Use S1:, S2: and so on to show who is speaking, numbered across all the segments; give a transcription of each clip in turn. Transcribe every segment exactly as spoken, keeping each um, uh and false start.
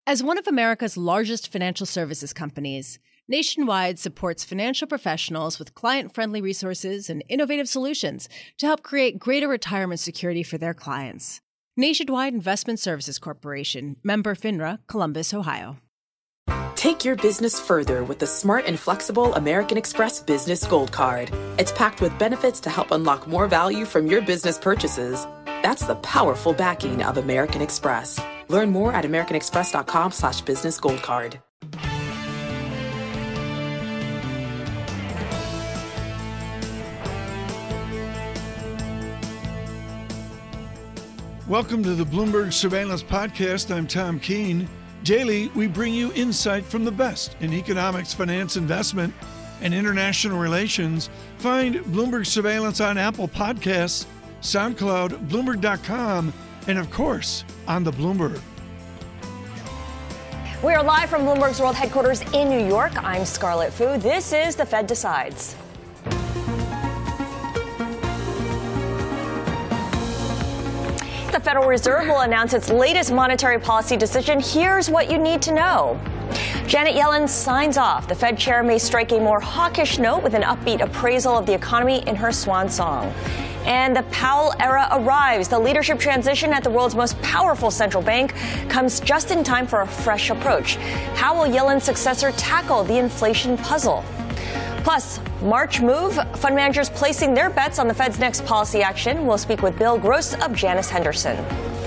S1: As one of America's largest financial services companies, Nationwide supports financial professionals with client-friendly resources and innovative solutions to help create greater retirement security for their clients. Nationwide Investment Services Corporation, member FINRA, Columbus, Ohio.
S2: Take your business further with the smart and flexible American Express Business Gold Card. It's packed with benefits to help unlock more value from your business purchases. That's the powerful backing of American Express. Learn more at americanexpress.com slash business gold card.
S3: Welcome to the Bloomberg Surveillance Podcast. I'm Tom Keene. Daily, we bring you insight from the best in economics, finance, investment, and international relations. Find Bloomberg Surveillance on Apple Podcasts, SoundCloud, Bloomberg dot com, and of course, on the Bloomberg.
S4: We are live from Bloomberg's World Headquarters in New York. I'm Scarlett Fu. This is The Fed Decides. The Federal Reserve will announce its latest monetary policy decision. Here's what you need to know. Janet Yellen signs off. The Fed chair may strike a more hawkish note with an upbeat appraisal of the economy in her swan song. And the Powell era arrives. The leadership transition at the world's most powerful central bank comes just in time for a fresh approach. How will Yellen's successor tackle the inflation puzzle? Plus, March move, fund managers placing their bets on the Fed's next policy action. We'll speak with Bill Gross of Janus Henderson.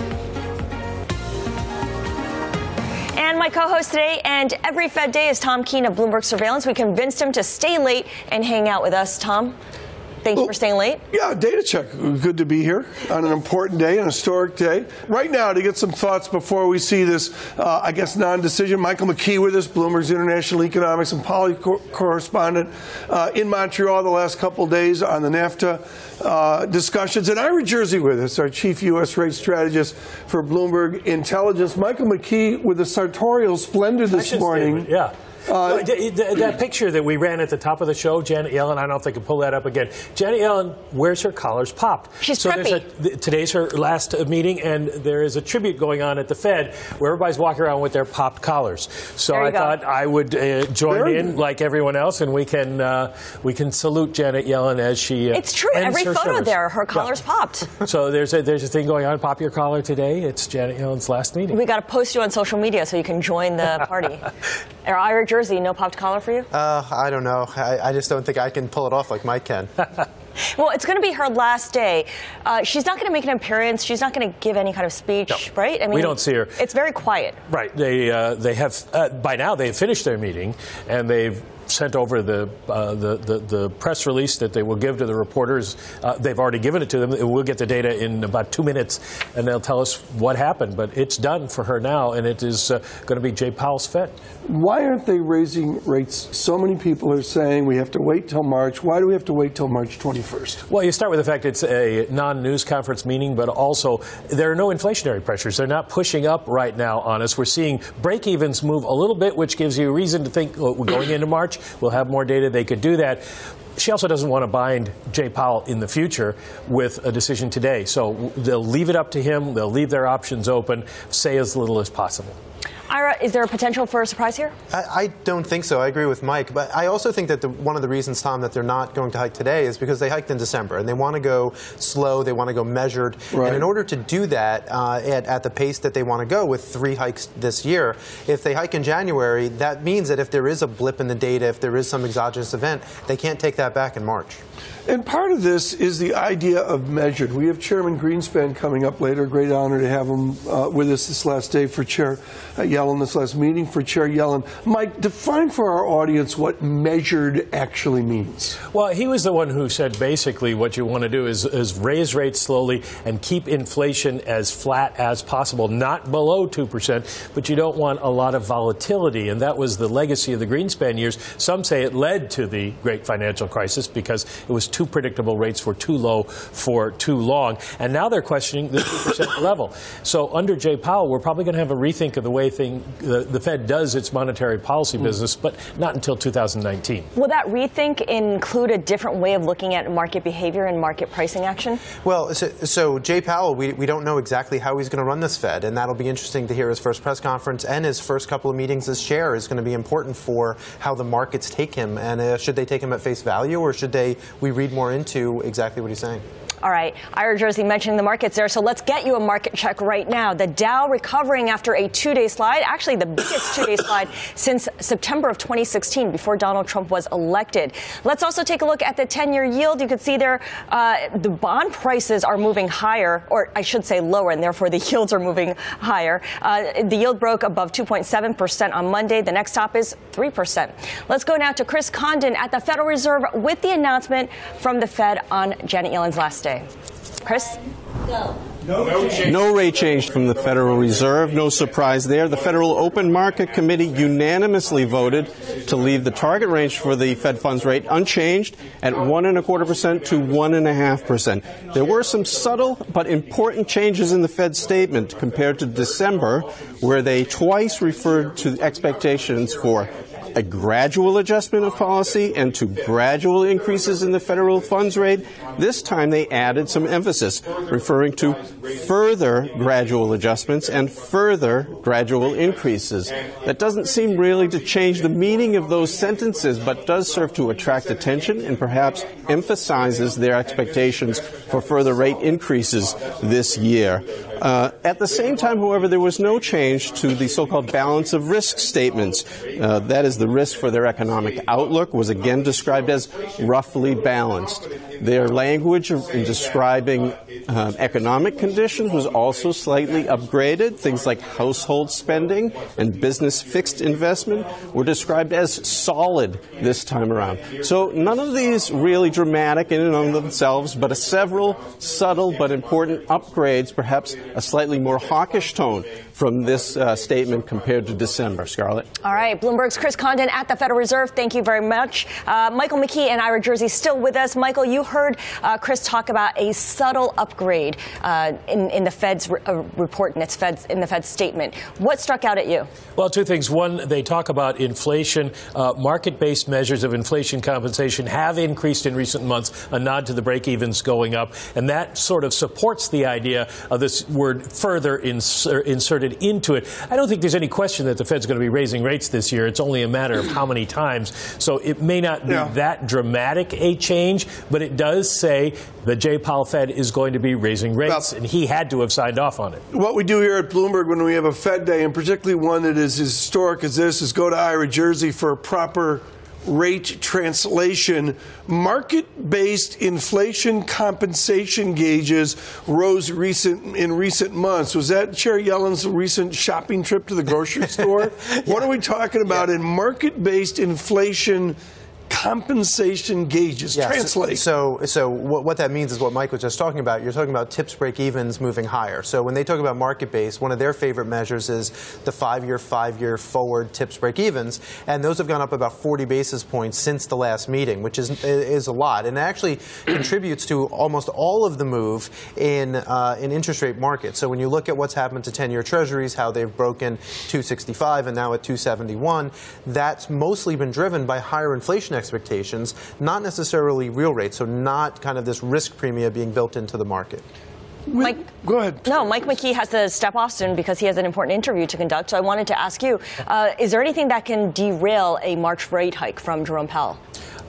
S4: And my co-host today and every Fed day is Tom Keene of Bloomberg Surveillance. We convinced him to stay late and hang out with us. Tom, thank you
S5: well,
S4: for staying late.
S5: Yeah, data check. Good to be here on an important day, an historic day. Right now, to get some thoughts before we see this, uh, I guess, non-decision, Michael McKee with us, Bloomberg's international economics and policy co- correspondent uh, in Montreal the last couple of days on the NAFTA uh, discussions. And Ira Jersey with us, our chief U S rate strategist for Bloomberg Intelligence. Michael McKee with a sartorial splendor this morning.
S6: Statement, yeah. Uh, that picture that we ran at the top of the show, Janet Yellen, I don't know if they can pull that up again. Janet Yellen wears her collars popped.
S4: She's
S6: so
S4: preppy.
S6: There's a, today's her last meeting, and there is a tribute going on at the Fed where everybody's walking around with their popped collars. So I go. thought I would uh, join Very in good. like everyone else, and we can uh, we can salute Janet Yellen as she. Uh,
S4: it's true. Every photo service. there, her collar's yeah. popped.
S6: So there's a there's a thing going on. Pop your collar today. It's Janet Yellen's last meeting.
S4: We got to post you on social media so you can join the party. Or Ira Jersey, no popped collar for you?
S7: Uh, I don't know. I, I just don't think I can pull it off like Mike can.
S4: Well, it's going to be her last day. Uh, she's not going to make an appearance. She's not going to give any kind of speech,
S6: no,
S4: right? I mean,
S6: we don't see her.
S4: It's very quiet.
S6: Right. They uh, they have uh, by now they've finished their meeting and they've sent over the, uh, the, the the press release that they will give to the reporters. Uh, they've already given it to them. We'll get the data in about two minutes, and they'll tell us what happened. But it's done for her now, and it is uh, going to be Jay Powell's Fed.
S5: Why aren't they raising rates? So many people are saying we have to wait till March. Why do we have to wait till March twenty-first?
S6: Well, you start with the fact it's a non-news conference meeting, but also there are no inflationary pressures. They're not pushing up right now on us. We're seeing break-evens move a little bit, which gives you a reason to think well, we're going into March. We'll have more data. They could do that. She also doesn't want to bind Jay Powell in the future with a decision today. So they'll leave it up to him. They'll leave their options open, say as little as possible.
S4: Ira, is there a potential for a surprise here?
S7: I, I don't think so. I agree with Mike. But I also think that the, one of the reasons, Tom, that they're not going to hike today is because they hiked in December. And they want to go slow. They want to go measured. Right. And in order to do that uh, at, at the pace that they want to go with three hikes this year, if they hike in January, that means that if there is a blip in the data, if there is some exogenous event, they can't take that back in March.
S5: And part of this is the idea of measured. We have Chairman Greenspan coming up later. Great honor to have him uh, with us this last day for Chair uh, Yellen, this last meeting for Chair Yellen. Mike, define for our audience what measured actually means.
S6: Well, he was the one who said basically what you want to do is, is raise rates slowly and keep inflation as flat as possible, not below two percent, but you don't want a lot of volatility. And that was the legacy of the Greenspan years. Some say it led to the great financial crisis because it was too predictable, rates were too low for too long. And now they're questioning the two percent level. So under Jay Powell, we're probably going to have a rethink of the way things hoping the, the Fed does its monetary policy business, but not until two thousand nineteen.
S4: Will that rethink include a different way of looking at market behavior and market pricing action?
S7: Well, so, so Jay Powell, we, we don't know exactly how he's going to run this Fed, and that'll be interesting to hear his first press conference, and his first couple of meetings as chair is going to be important for how the markets take him. And uh, should they take him at face value, or should they we read more into exactly what he's saying?
S4: All right, Ira Jersey mentioning the markets there, so let's get you a market check right now. The Dow recovering after a two-day slide, actually the biggest two-day slide since September of twenty sixteen, before Donald Trump was elected. Let's also take a look at the ten-year yield. You can see there uh, the bond prices are moving higher, or I should say lower, and therefore the yields are moving higher. Uh, the yield broke above two point seven percent on Monday. The next stop is three percent. Let's go now to Chris Condon at the Federal Reserve with the announcement from the Fed on Janet Yellen's last day. Chris?
S8: Go. No rate change from the Federal Reserve. No surprise there. The Federal Open Market Committee unanimously voted to leave the target range for the Fed funds rate unchanged at one and a quarter percent to one and a half percent. There were some subtle but important changes in the Fed statement compared to December, where they twice referred to expectations for a gradual adjustment of policy and to gradual increases in the federal funds rate. This time they added some emphasis, referring to further gradual adjustments and further gradual increases. That doesn't seem really to change the meaning of those sentences, but does serve to attract attention and perhaps emphasizes their expectations for further rate increases this year. Uh, at the same time, however, there was no change to the so-called balance of risk statements. Uh, that is, the risk for their economic outlook was again described as roughly balanced. Their language in describing uh, economic conditions was also slightly upgraded. Things like household spending and business fixed investment were described as solid this time around. So none of these really dramatic in and of themselves, but a several subtle but important upgrades, perhaps a slightly more hawkish tone from this uh, statement compared to December. Scarlett?
S4: All right. Bloomberg's Chris Condon at the Federal Reserve. Thank you very much. Uh, Michael McKee and Ira Jersey still with us. Michael, you heard uh, Chris talk about a subtle upgrade uh, in, in the Fed's re- uh, report, in, its Fed's, in the Fed's statement. What struck out at you?
S6: Well, two things. One, they talk about inflation. Uh, market-based measures of inflation compensation have increased in recent months, a nod to the break-evens going up. And that sort of supports the idea of this word further insert, inserted into it. I don't think there's any question that the Fed's going to be raising rates this year. It's only a matter of how many times. So it may not be yeah. that dramatic a change, but it does say the Jay Powell Fed is going to be raising rates, well, and he had to have signed off on it.
S5: What we do here at Bloomberg when we have a Fed day, and particularly one that is as historic as this, is go to Ira Jersey for a proper rate translation. Market-based inflation compensation gauges rose recent in recent months. Was that Chair Yellen's recent shopping trip to the grocery store? yeah. What are we talking about yeah. in market-based inflation compensation gauges?
S7: Yeah,
S5: Translate.
S7: So, so, so what, what that means is what Mike was just talking about. You're talking about tips break-evens moving higher. So when they talk about market-based, one of their favorite measures is the five-year, five-year forward tips break-evens, and those have gone up about forty basis points since the last meeting, which is is a lot, and it actually contributes to almost all of the move in uh, in interest rate markets. So when you look at what's happened to ten-year Treasuries, how they've broken two sixty-five and now at two seventy-one, that's mostly been driven by higher inflation expectations, not necessarily real rates, so not kind of this risk premium being built into the market.
S4: Mike,
S5: go ahead.
S4: No, Mike McKee has to step off soon because he has an important interview to conduct. So I wanted to ask you, uh, is there anything that can derail a March rate hike from Jerome Powell?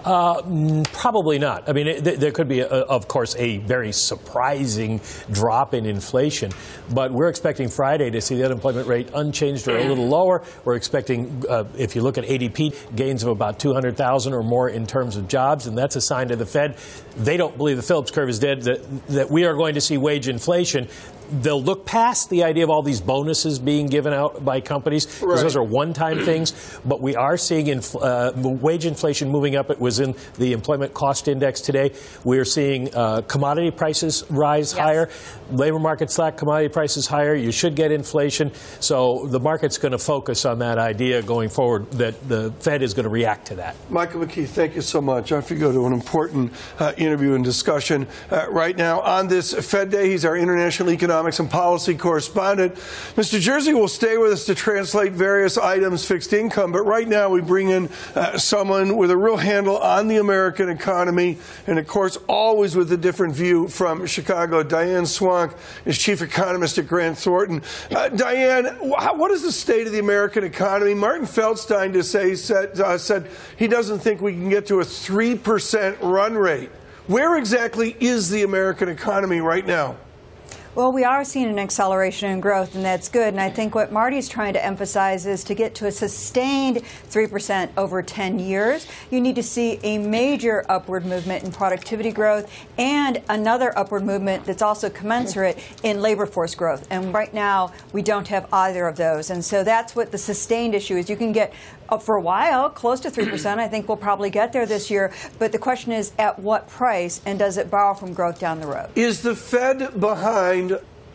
S6: Uh, probably not. I mean, it, there could be, a, of course, a very surprising drop in inflation, but we're expecting Friday to see the unemployment rate unchanged or a little lower. We're expecting, uh, if you look at A D P, gains of about two hundred thousand or more in terms of jobs, and that's a sign to the Fed. They don't believe the Phillips curve is dead, that, that we are going to see wage inflation. They'll look past the idea of all these bonuses being given out by companies, because right. those are one-time things. But we are seeing inf- uh, wage inflation moving up. It was in the employment cost index today. We are seeing uh, commodity prices rise yes. higher. Labor market slack, commodity prices higher. You should get inflation. So the market's going to focus on that idea going forward, that the Fed is going to react to that.
S5: Michael McKee, thank you so much. I have to go to an important uh, interview and discussion uh, right now. On this Fed Day, he's our international economic economics and policy correspondent. Mister Jersey will stay with us to translate various items, fixed income, but right now we bring in uh, someone with a real handle on the American economy, and of course always with a different view from Chicago. Diane Swonk is chief economist at Grant Thornton. Uh, Diane, what is the state of the American economy? Martin Feldstein to say, said, uh, said he doesn't think we can get to a three percent run rate. Where exactly is the American economy right now?
S9: Well, we are seeing an acceleration in growth, and that's good. And I think what Marty's trying to emphasize is to get to a sustained three percent over ten years, you need to see a major upward movement in productivity growth and another upward movement that's also commensurate in labor force growth. And right now, we don't have either of those. And so that's what the sustained issue is. You can get up for a while, close to three percent. I think we'll probably get there this year. But the question is, at what price, and does it borrow from growth down the road?
S5: Is the Fed behind?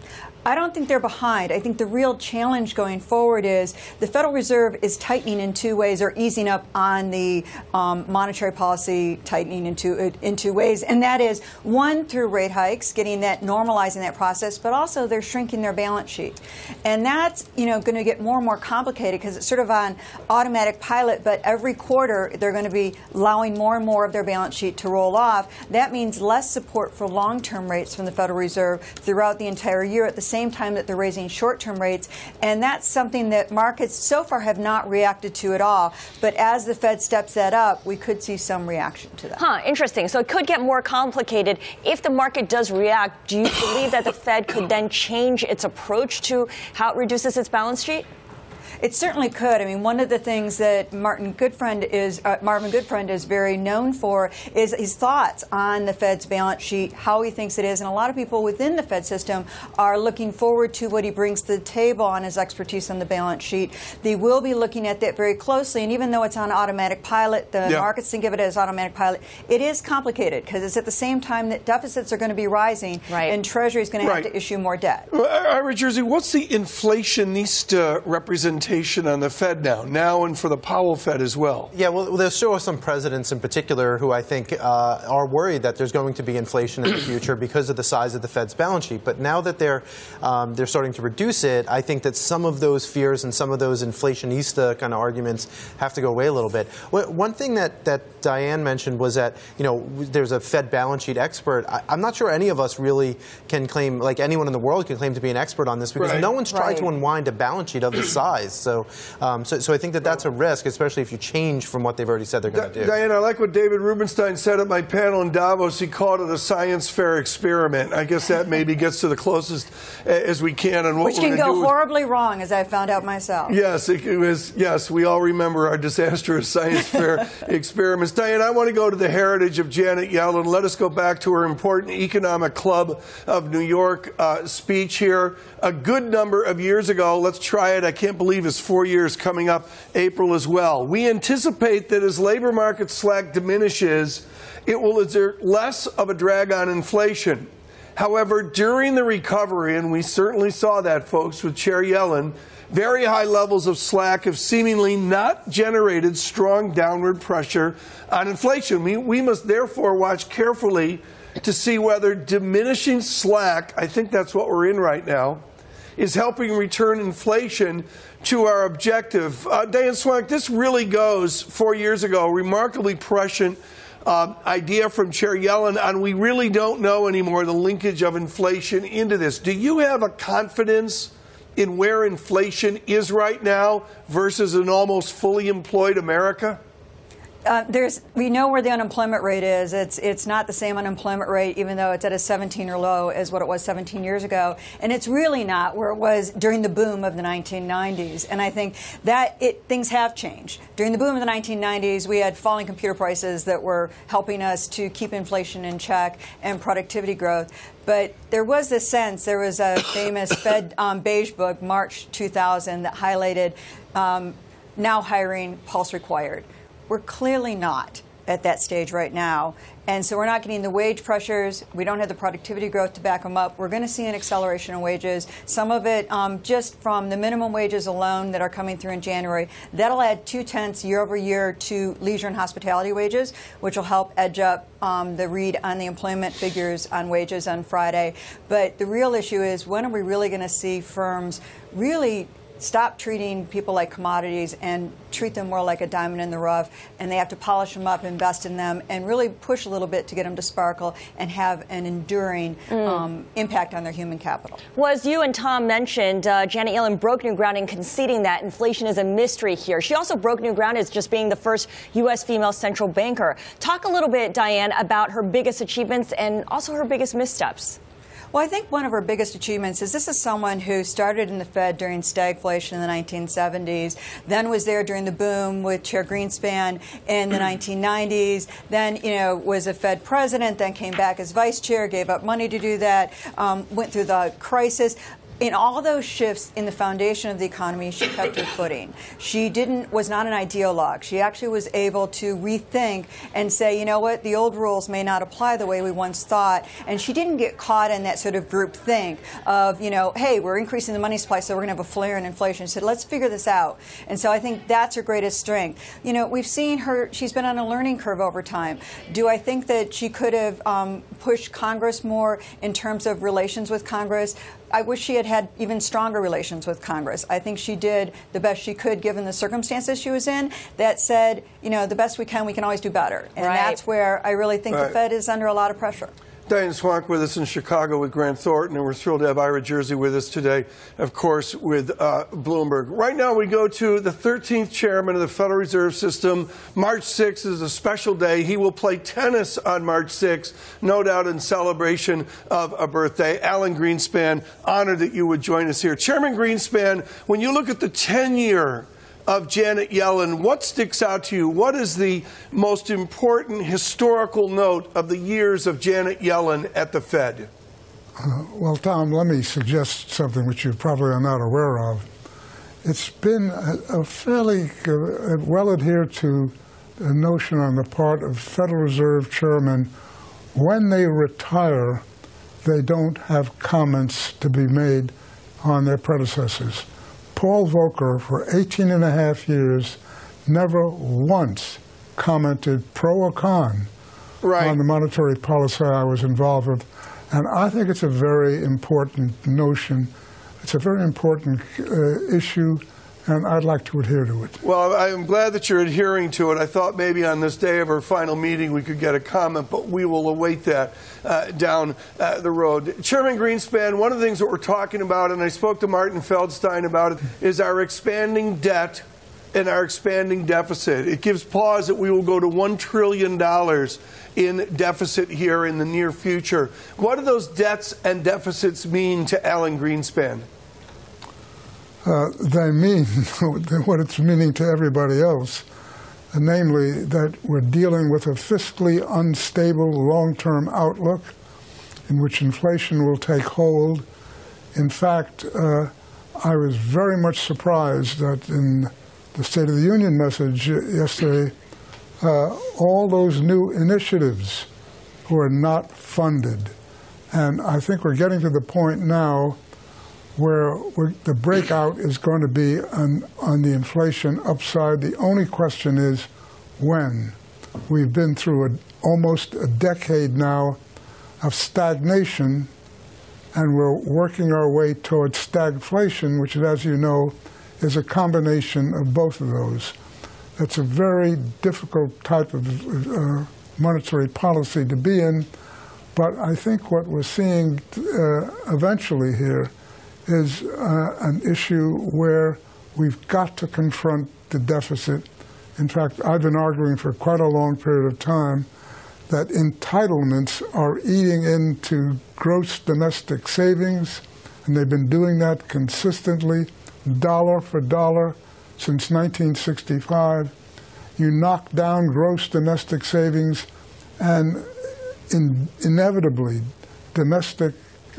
S9: I don't think they're behind. I think the real challenge going forward is the Federal Reserve is tightening in two ways, or easing up on the um, monetary policy tightening in two, in two ways. And that is, one, through rate hikes, getting that, normalizing that process, but also they're shrinking their balance sheet. And that's, you know, going to get more and more complicated because it's sort of on automatic pilot, but every quarter they're going to be allowing more and more of their balance sheet to roll off. That means less support for long-term rates from the Federal Reserve throughout the entire year, at the same time that they're raising short-term rates. And that's something that markets so far have not reacted to at all. But as the Fed steps that up, we could see some reaction to that.
S4: Huh, interesting. So it could get more complicated. If the market does react, do you believe that the Fed could then change its approach to how it reduces its balance sheet?
S9: It certainly could. I mean, one of the things that Martin Goodfriend is, uh, Marvin Goodfriend is very known for is his thoughts on the Fed's balance sheet, how he thinks it is. And a lot of people within the Fed system are looking forward to what he brings to the table on his expertise on the balance sheet. They will be looking at that very closely. And even though it's on automatic pilot, the yeah. markets think of it as automatic pilot, it is complicated because it's at the same time that deficits are going to be rising, right, and Treasury is going to have right. to issue more debt.
S5: Well, Ira Jersey, what's the inflationista representation on the Fed now, now and for the Powell Fed as well?
S7: Yeah, well, there's sure some presidents in particular who I think uh, are worried that there's going to be inflation in the future because of the size of the Fed's balance sheet. But now that they're um, they're starting to reduce it, I think that some of those fears and some of those inflationista kind of arguments have to go away a little bit. One thing that, that Diane mentioned was that, you know, there's a Fed balance sheet expert. I, I'm not sure any of us really can claim, like anyone in the world can claim to be an expert on this because right. no one's tried right. to unwind a balance sheet of this size. So, um, so, so I think that that's a risk, especially if you change from what they've already said they're going to do.
S5: Diane, I like what David Rubenstein said at my panel in Davos. He called it a science fair experiment. I guess that maybe gets to the closest as we can on what
S9: Which
S5: we're
S9: can go
S5: do.
S9: horribly wrong, as I found out myself.
S5: Yes, it was. Yes, we all remember our disastrous science fair experiments. Diane, I want to go to the heritage of Janet Yellen. Let us go back to her important Economic Club of New York uh, speech here a good number of years ago. Let's try it. I can't believe it's four years coming up April as well. We anticipate that as labor market slack diminishes, it will exert less of a drag on inflation. However, during the recovery, and we certainly saw that, folks, with Chair Yellen, very high levels of slack have seemingly not generated strong downward pressure on inflation. We, we must therefore watch carefully to see whether diminishing slack, I think that's what we're in right now, is helping return inflation to our objective. Uh, Diane Swonk, this really goes four years ago, remarkably prescient uh, idea from Chair Yellen on we really don't know anymore the linkage of inflation into this. Do you have a confidence in where inflation is right now versus an almost fully employed America?
S9: Uh, there's, we know where the unemployment rate is. It's it's not the same unemployment rate, even though it's at a seventeen or low as what it was seventeen years ago. And it's really not where it was during the boom of the nineteen nineties. And I think that it things have changed. During the boom of the nineteen nineties, we had falling computer prices that were helping us to keep inflation in check and productivity growth. But there was this sense, there was a famous Fed um, beige book, March two thousand, that highlighted um, now hiring pulse required. We're clearly not at that stage right now. And so we're not getting the wage pressures. We don't have the productivity growth to back them up. We're going to see an acceleration in wages, some of it um, just from the minimum wages alone that are coming through in January. That'll add two-tenths year over year to leisure and hospitality wages, which will help edge up um, the read on the employment figures on wages on Friday. But the real issue is, when are we really going to see firms really stop treating people like commodities and treat them more like a diamond in the rough, and they have to polish them up, invest in them, and really push a little bit to get them to sparkle and have an enduring mm. um, impact on their human capital.
S4: Well, as you and Tom mentioned, uh, Janet Yellen broke new ground in conceding that inflation is a mystery here. She also broke new ground as just being the first U S female central banker. Talk a little bit, Diane, about her biggest achievements and also her biggest missteps.
S9: Well, I think one of her biggest achievements is this is someone who started in the Fed during stagflation in the nineteen seventies, then was there during the boom with Chair Greenspan in the nineteen nineties, then, you know, was a Fed president, then came back as vice chair, gave up money to do that, um, went through the crisis. In all those shifts in the foundation of the economy, she kept her footing. She didn't was not an ideologue. She actually was able to rethink and say, you know what, the old rules may not apply the way we once thought. And she didn't get caught in that sort of group think of, you know, hey, we're increasing the money supply, so we're going to have a flare in inflation. She said, let's figure this out. And so I think that's her greatest strength. You know, we've seen her, she's been on a learning curve over time. Do I think that she could have um, pushed Congress more in terms of relations with Congress? I wish she had had even stronger relations with Congress. I think she did the best she could given the circumstances she was in. That said, you know, the best we can, we can always do better. And right. that's where I really think right. the Fed is under a lot of pressure.
S5: Diane Swank with us in Chicago with Grant Thornton, and we're thrilled to have Ira Jersey with us today, of course, with uh, Bloomberg. Right now we go to the thirteenth chairman of the Federal Reserve System. March sixth is a special day. He will play tennis on March sixth, no doubt in celebration of a birthday. Alan Greenspan, honored that you would join us here. Chairman Greenspan, when you look at the tenure of Janet Yellen, what sticks out to you? What is the most important historical note of the years of Janet Yellen at the Fed?
S10: Uh, well, Tom, let me suggest something which you probably are not aware of. It's been a, a fairly uh, well adhered to a notion on the part of Federal Reserve chairmen, when they retire, they don't have comments to be made on their predecessors. Paul Volcker, for eighteen and a half years, never once commented pro or con right. on the monetary policy I was involved with. And I think it's a very important notion. It's a very important uh, issue, and I'd like to adhere to it.
S5: Well, I'm glad that you're adhering to it. I thought maybe on this day of our final meeting we could get a comment, but we will await that uh, down uh, the road. Chairman Greenspan, one of the things that we're talking about, and I spoke to Martin Feldstein about it, is our expanding debt and our expanding deficit. It gives pause that we will go to one trillion dollars in deficit here in the near future. What do those debts and deficits mean to Alan Greenspan?
S10: Uh, they mean what it's meaning to everybody else, namely that we're dealing with a fiscally unstable long-term outlook in which inflation will take hold. In fact, uh, I was very much surprised that in the State of the Union message yesterday, uh, all those new initiatives were not funded. And I think we're getting to the point now where we're, the breakout is going to be on, on the inflation upside. The only question is when. We've been through a, almost a decade now of stagnation, and we're working our way towards stagflation, which, as you know, is a combination of both of those. It's a very difficult type of uh, monetary policy to be in, but I think what we're seeing uh, eventually here is uh, an issue where we've got to confront the deficit. In fact, I've been arguing for quite a long period of time that entitlements are eating into gross domestic savings, and they've been doing that consistently, dollar for dollar, since nineteen sixty-five. You knock down gross domestic savings, and in, inevitably, domestic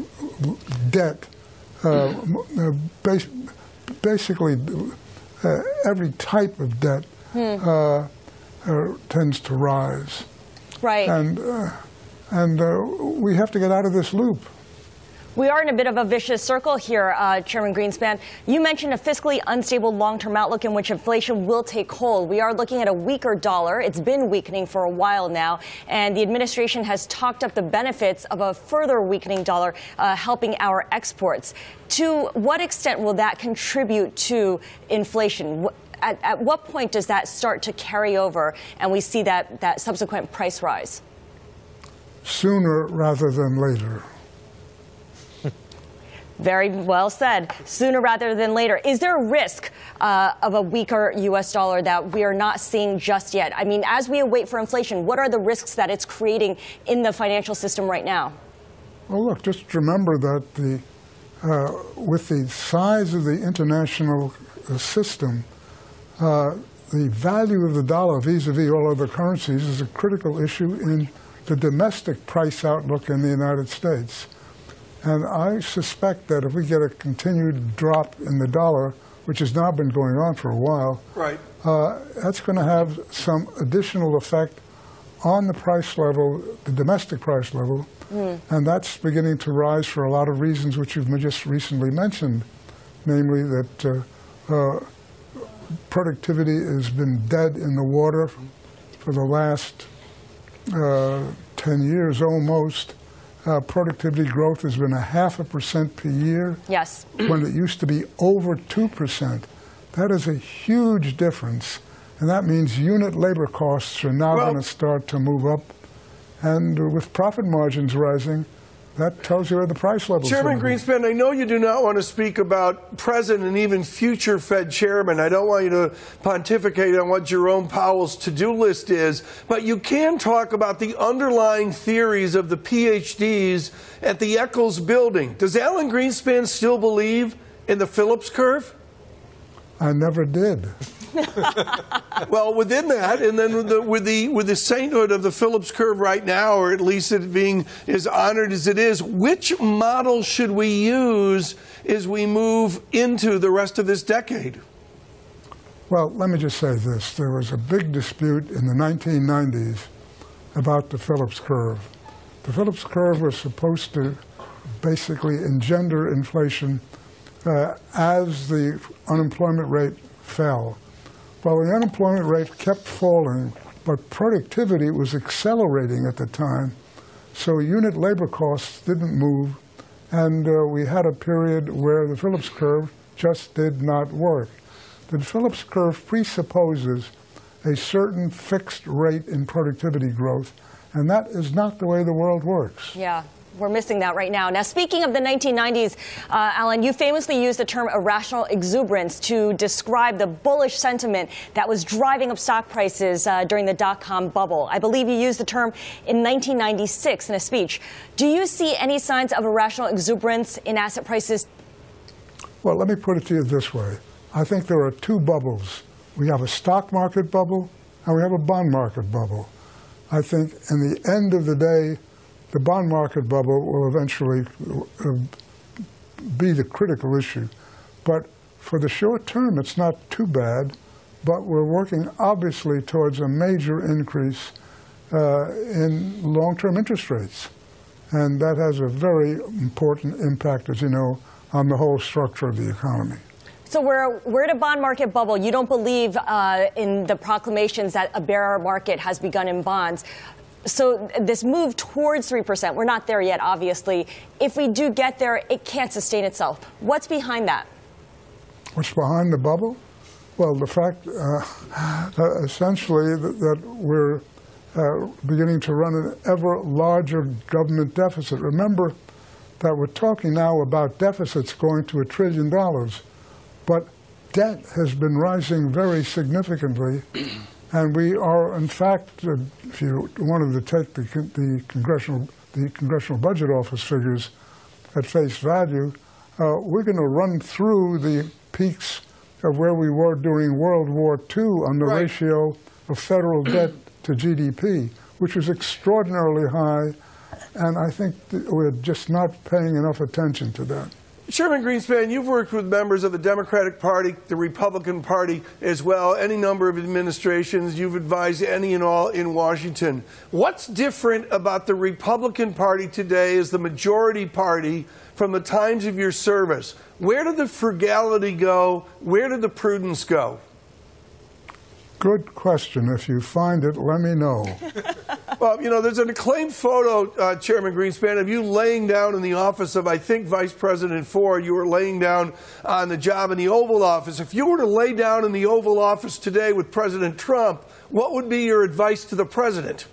S10: debt Uh, bas basically, uh, every type of debt hmm. uh, uh, tends to rise.
S4: Right.
S10: And, uh, and uh, we have to get out of this loop.
S4: We are in a bit of a vicious circle here, uh, Chairman Greenspan. You mentioned a fiscally unstable long-term outlook in which inflation will take hold. We are looking at a weaker dollar. It's been weakening for a while now, and the administration has talked up the benefits of a further weakening dollar uh, helping our exports. To what extent will that contribute to inflation? At, at what point does that start to carry over and we see that, that subsequent price rise?
S10: Sooner rather than later.
S4: Very well said. Sooner rather than later. Is there a risk uh, of a weaker U S dollar that we are not seeing just yet? I mean, as we await for inflation, what are the risks that it's creating in the financial system right now?
S10: Well, look, just remember that the, uh, with the size of the international uh, system, uh, the value of the dollar vis-a-vis all other currencies is a critical issue in the domestic price outlook in the United States. And I suspect that if we get a continued drop in the dollar, which has now been going on for a while,
S5: right.
S10: uh, that's going to have some additional effect on the price level, the domestic price level, mm. and that's beginning to rise for a lot of reasons which you've just recently mentioned, namely that uh, uh, productivity has been dead in the water for the last uh, ten years almost. Uh, productivity growth has been a half a percent per year.
S4: Yes.
S10: When it used to be over two percent. That is a huge difference. And that means unit labor costs are now well, going to start to move up. And uh, with profit margins rising, that tells you where the price level is.
S5: Chairman Greenspan, I know you do not want to speak about present and even future Fed chairman. I don't want you to pontificate on what Jerome Powell's to-do list is, but you can talk about the underlying theories of the P H Ds at the Eccles building. Does Alan Greenspan still believe in the Phillips curve?
S10: I never did.
S5: Well, within that, and then with the, with the with the sainthood of the Phillips curve right now, or at least it being as honored as it is, which model should we use as we move into the rest of this decade?
S10: Well, let me just say this. There was a big dispute in the nineteen nineties about the Phillips curve. The Phillips curve was supposed to basically engender inflation uh, as the unemployment rate fell. Well, the unemployment rate kept falling, but productivity was accelerating at the time, so unit labor costs didn't move, and uh, we had a period where the Phillips curve just did not work. The Phillips curve presupposes a certain fixed rate in productivity growth, and that is not the way the world works.
S4: Yeah. We're missing that right now. Now, speaking of the nineteen nineties, uh, Alan, you famously used the term irrational exuberance to describe the bullish sentiment that was driving up stock prices uh, during the dot-com bubble. I believe you used the term in nineteen ninety-six in a speech. Do you see any signs of irrational exuberance in asset prices?
S10: Well, let me put it to you this way. I think there are two bubbles. We have a stock market bubble and we have a bond market bubble. I think in the end of the day, the bond market bubble will eventually uh, be the critical issue. But for the short term, it's not too bad. But we're working, obviously, towards a major increase uh, in long-term interest rates. And that has a very important impact, as you know, on the whole structure of the economy.
S4: So we're, we're at a bond market bubble. You don't believe uh, in the proclamations that a bear market has begun in bonds. So this move towards three percent, we're not there yet, obviously. If we do get there, it can't sustain itself. What's behind that?
S10: What's behind the bubble? Well, the fact, uh, uh, essentially, that, that we're uh, beginning to run an ever larger government deficit. Remember that we're talking now about deficits going to a trillion dollars, but debt has been rising very significantly. And we are, in fact, uh, if you wanted to take the, the congressional the Congressional Budget Office figures at face value, uh, we're going to run through the peaks of where we were during World War Two on the right. ratio of federal debt to G D P, which was extraordinarily high, and I think we're just not paying enough attention to that.
S5: Chairman Greenspan, you've worked with members of the Democratic Party, the Republican Party as well, any number of administrations. You've advised any and all in Washington. What's different about the Republican Party today as the majority party from the times of your service? Where did the frugality go? Where did the prudence go?
S10: Good question. If you find it, let me know.
S5: Well, you know, there's an acclaimed photo, uh, Chairman Greenspan, of you laying down in the office of, I think, Vice President Ford. You were laying down on the job in the Oval Office. If you were to lay down in the Oval Office today with President Trump, what would be your advice to the president?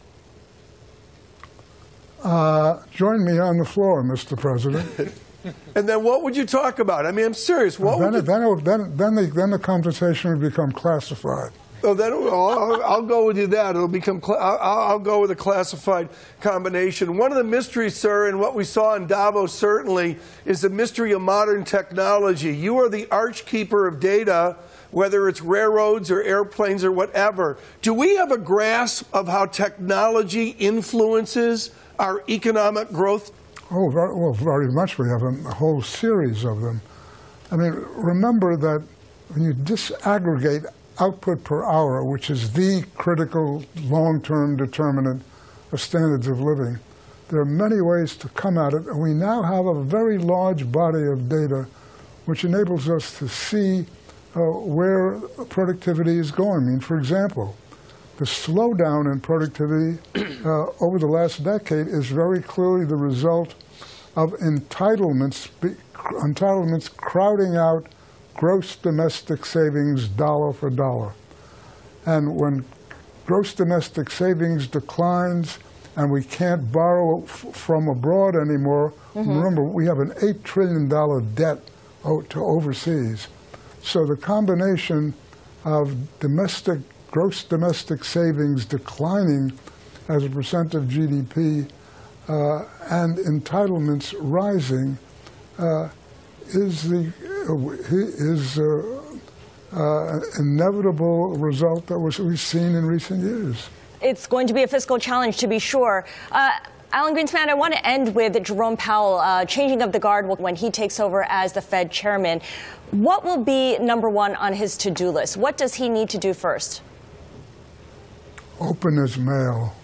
S10: Uh, join me on the floor, Mister President.
S5: And then what would you talk about? I mean, I'm serious. What
S10: then,
S5: would you...
S10: then, it, then, then, the, then the conversation would become classified.
S5: Oh, then I'll, I'll go with you that. It'll become. Cl- I'll, I'll go with a classified combination. One of the mysteries, sir, and what we saw in Davos certainly is the mystery of modern technology. You are the archkeeper of data, whether it's railroads or airplanes or whatever. Do we have a grasp of how technology influences our economic growth?
S10: Oh, very, well, very much. We have a, a whole series of them. I mean, remember that when you disaggregate output per hour, which is the critical long-term determinant of standards of living, there are many ways to come at it, and we now have a very large body of data which enables us to see uh, where productivity is going. I mean, for example, the slowdown in productivity uh, over the last decade is very clearly the result of entitlements, entitlements crowding out gross domestic savings dollar for dollar. And when gross domestic savings declines and we can't borrow f- from abroad anymore, mm-hmm. remember, we have an eight trillion dollars debt o- to overseas. So the combination of domestic, gross domestic savings declining as a percent of G D P uh, and entitlements rising uh, is the is uh, uh, inevitable result that was we've seen in recent years.
S4: It's going to be a fiscal challenge, to be sure. Uh, Alan Greenspan, I want to end with Jerome Powell uh, changing of the guard when he takes over as the Fed chairman. What will be number one on his to-do list? What does he need to do first?
S10: Open his mail.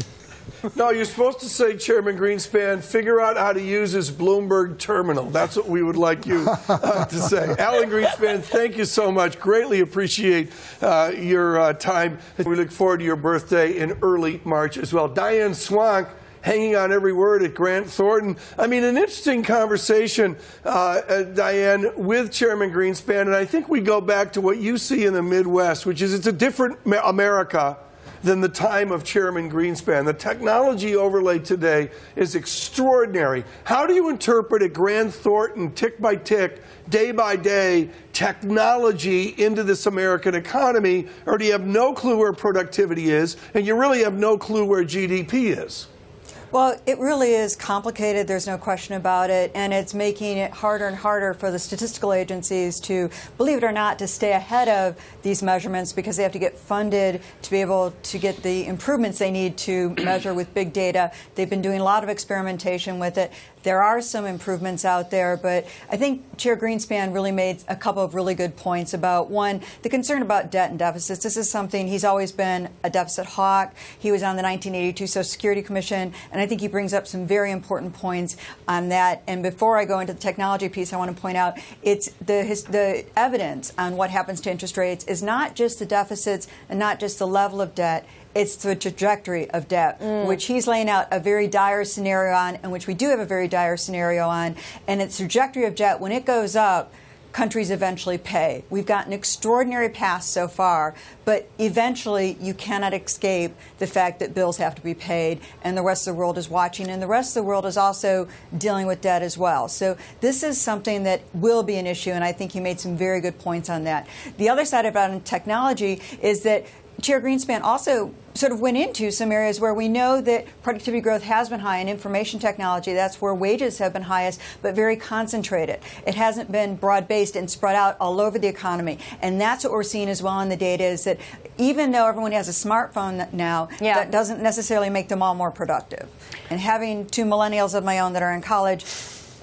S5: No, you're supposed to say, Chairman Greenspan, figure out how to use his Bloomberg terminal. That's what we would like you uh, to say. Alan Greenspan, thank you so much. Greatly appreciate uh, your uh, time. We look forward to your birthday in early March as well. Diane Swank, hanging on every word at Grant Thornton. I mean, an interesting conversation, uh, uh, Diane, with Chairman Greenspan. And I think we go back to what you see in the Midwest, which is it's a different America than the time of Chairman Greenspan. The technology overlay today is extraordinary. How do you interpret at Grant Thornton, tick by tick, day by day, technology into this American economy? Or do you have no clue where productivity is, and you really have no clue where G D P is?
S9: Well, it really is complicated. There's no question about it. And it's making it harder and harder for the statistical agencies to, believe it or not, to stay ahead of these measurements because they have to get funded to be able to get the improvements they need to measure with big data. They've been doing a lot of experimentation with it. There are some improvements out there, but I think Chair Greenspan really made a couple of really good points about, one, the concern about debt and deficits. This is something he's always been a deficit hawk. He was on the nineteen eighty-two Social Security Commission, and I think he brings up some very important points on that. And before I go into the technology piece, I want to point out it's the his, the evidence on what happens to interest rates is not just the deficits and not just the level of debt. It's the trajectory of debt, mm. which he's laying out a very dire scenario on, and which we do have a very dire scenario on. And its trajectory of debt, when it goes up, countries eventually pay. We've got an extraordinary path so far, but eventually you cannot escape the fact that bills have to be paid, and the rest of the world is watching, and the rest of the world is also dealing with debt as well. So this is something that will be an issue, and I think he made some very good points on that. The other side about it in technology is that Chair Greenspan also sort of went into some areas where we know that productivity growth has been high in information technology. That's where wages have been highest, but very concentrated. It hasn't been broad-based and spread out all over the economy. And that's what we're seeing as well in the data is that even though everyone has a smartphone now, yeah. that doesn't necessarily make them all more productive. And having two millennials of my own that are in college,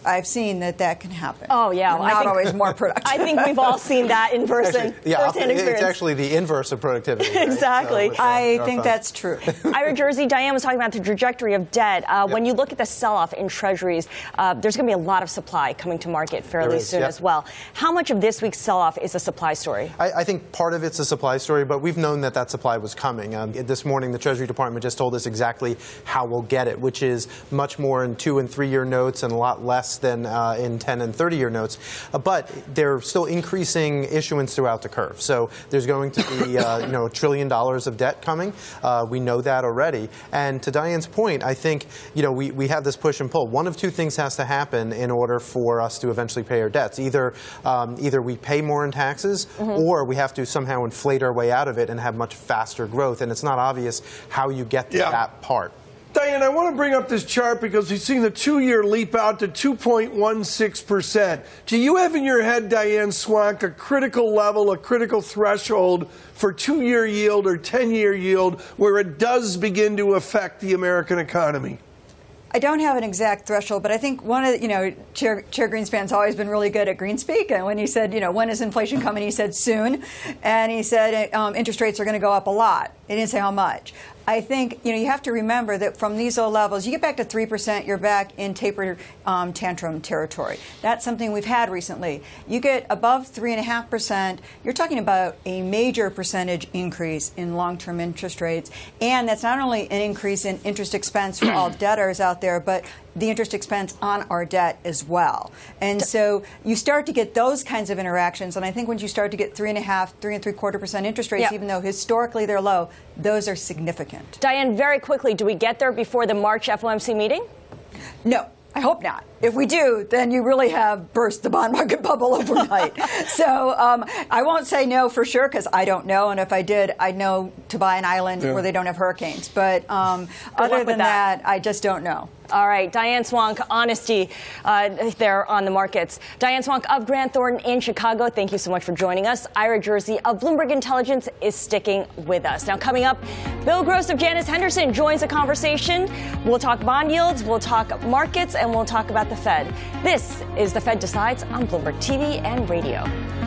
S9: I've seen that that can happen.
S4: Oh, yeah.
S9: Well, not
S4: think,
S9: always more productive.
S4: I think we've all seen that in person.
S7: Actually, yeah,
S4: firsthand experience.
S7: It's actually the inverse of productivity. Right?
S4: Exactly.
S7: So, uh,
S9: I
S7: no
S9: think
S7: fun.
S9: that's true.
S4: Ira Jersey, Diane was talking about the trajectory of debt. Uh,
S7: yep.
S4: When you look at the sell-off in treasuries, uh, there's going to be a lot of supply coming to market fairly
S7: is,
S4: soon
S7: yep.
S4: as well. How much of this week's sell-off is a supply story?
S7: I, I think part of it's a supply story, but we've known that that supply was coming. Um, this morning, the Treasury Department just told us exactly how we'll get it, which is much more in two and three-year notes and a lot less than uh, in ten and thirty-year notes. Uh, but they're still increasing issuance throughout the curve. So there's going to be uh, you know, a trillion dollars of debt coming. Uh, we know that already. And to Diane's point, I think you know we, we have this push and pull. One of two things has to happen in order for us to eventually pay our debts. Either um, either we pay more in taxes, mm-hmm. or we have to somehow inflate our way out of it and have much faster growth. And it's not obvious how you get to
S5: yeah.
S7: that part.
S5: Diane, I want to bring up this chart because we've seen the two-year leap out to two point one six percent. Do you have in your head, Diane Swonk, a critical level, a critical threshold for two-year yield or ten-year yield where it does begin to affect the American economy?
S9: I don't have an exact threshold, but I think one of the, you know, Chair, Chair Greenspan's always been really good at Greenspeak. And when he said, you know, when is inflation coming, he said soon. And he said um, interest rates are going to go up a lot. He didn't say how much. I think, you know, you have to remember that from these low levels, you get back to three percent, you're back in taper um, tantrum territory. That's something we've had recently. You get above three point five percent, you're talking about a major percentage increase in long-term interest rates. And that's not only an increase in interest expense for all debtors out there, but the interest expense on our debt as well. And so you start to get those kinds of interactions. And I think when you start to get three and a half, three and three quarter percent interest rates, yep. even though historically they're low, those are significant.
S4: Diane, very quickly, do we get there before the March F O M C meeting?
S9: No. I hope not. If we do, then you really have burst the bond market bubble overnight. so um, I won't say no for sure because I don't know. And if I did, I'd know to buy an island yeah. where they don't have hurricanes. But um, other than that. that, I just don't know.
S4: All right. Diane Swonk, honesty uh, there on the markets. Diane Swonk of Grant Thornton in Chicago, thank you so much for joining us. Ira Jersey of Bloomberg Intelligence is sticking with us. Now, coming up, Bill Gross of Janus Henderson joins the conversation. We'll talk bond yields, we'll talk markets, and we'll talk about the Fed. This is The Fed Decides on Bloomberg T V and radio.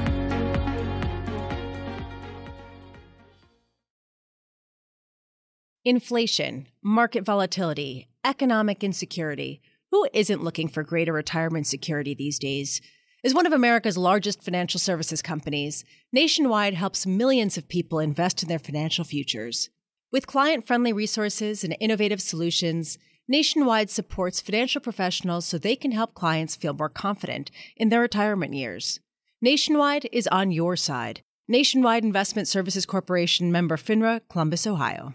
S1: Inflation, market volatility, economic insecurity. Who isn't looking for greater retirement security these days? As one of America's largest financial services companies, Nationwide helps millions of people invest in their financial futures. With client-friendly resources and innovative solutions, Nationwide supports financial professionals so they can help clients feel more confident in their retirement years. Nationwide is on your side. Nationwide Investment Services Corporation, member FINRA, Columbus, Ohio.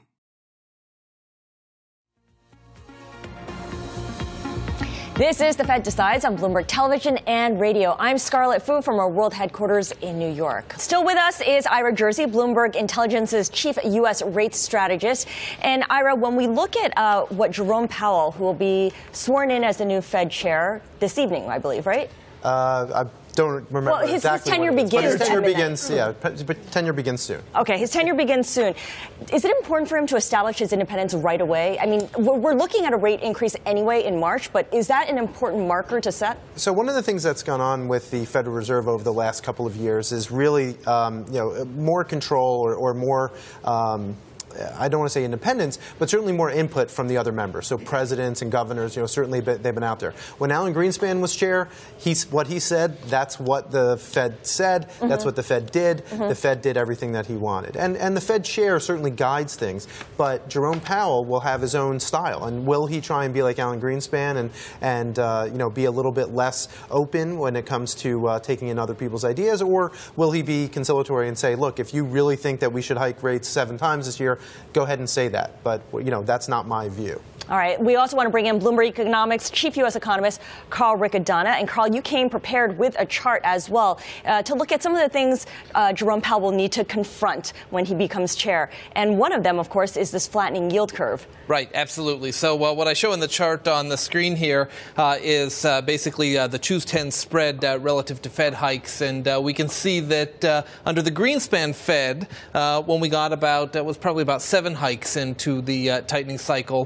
S4: This is The Fed Decides on Bloomberg Television and Radio. I'm Scarlett Fu from our world headquarters in New York. Still with us is Ira Jersey, Bloomberg Intelligence's chief U S rates strategist. And Ira, when we look at uh, what Jerome Powell, who will be sworn in as the new Fed chair this evening, I believe, right?
S7: Uh, I don't remember
S4: well, his,
S7: exactly
S4: his tenure
S7: what it is,
S4: begins.
S7: His tenure begins, yeah, but tenure begins soon.
S4: Okay, his tenure begins soon. Is it important for him to establish his independence right away? I mean, we're, we're looking at a rate increase anyway in March, but is that an important marker to set?
S7: So one of the things that's gone on with the Federal Reserve over the last couple of years is really, um, you know, more control or, or more. Um, I don't want to say independence, but certainly more input from the other members. So presidents and governors, you know, certainly they've been out there. When Alan Greenspan was chair, he's what he said, that's what the Fed said. Mm-hmm. That's what the Fed did. Mm-hmm. The Fed did everything that he wanted. And and the Fed chair certainly guides things. But Jerome Powell will have his own style. And will he try and be like Alan Greenspan and, and uh, you know, be a little bit less open when it comes to uh, taking in other people's ideas? Or will he be conciliatory and say, look, if you really think that we should hike rates seven times this year, go ahead and say that. But, you know, that's not my view.
S4: All right. We also want to bring in Bloomberg Economics chief U S economist Carl Riccadonna. And Carl, you came prepared with a chart as well uh, to look at some of the things uh, Jerome Powell will need to confront when he becomes chair. And one of them, of course, is this flattening yield curve.
S11: Right. Absolutely. So uh, what I show in the chart on the screen here uh, is uh, basically uh, the choose ten spread uh, relative to Fed hikes. And uh, we can see that uh, under the Greenspan Fed, uh, when we got about, uh, was probably about seven hikes into the uh, tightening cycle, uh, we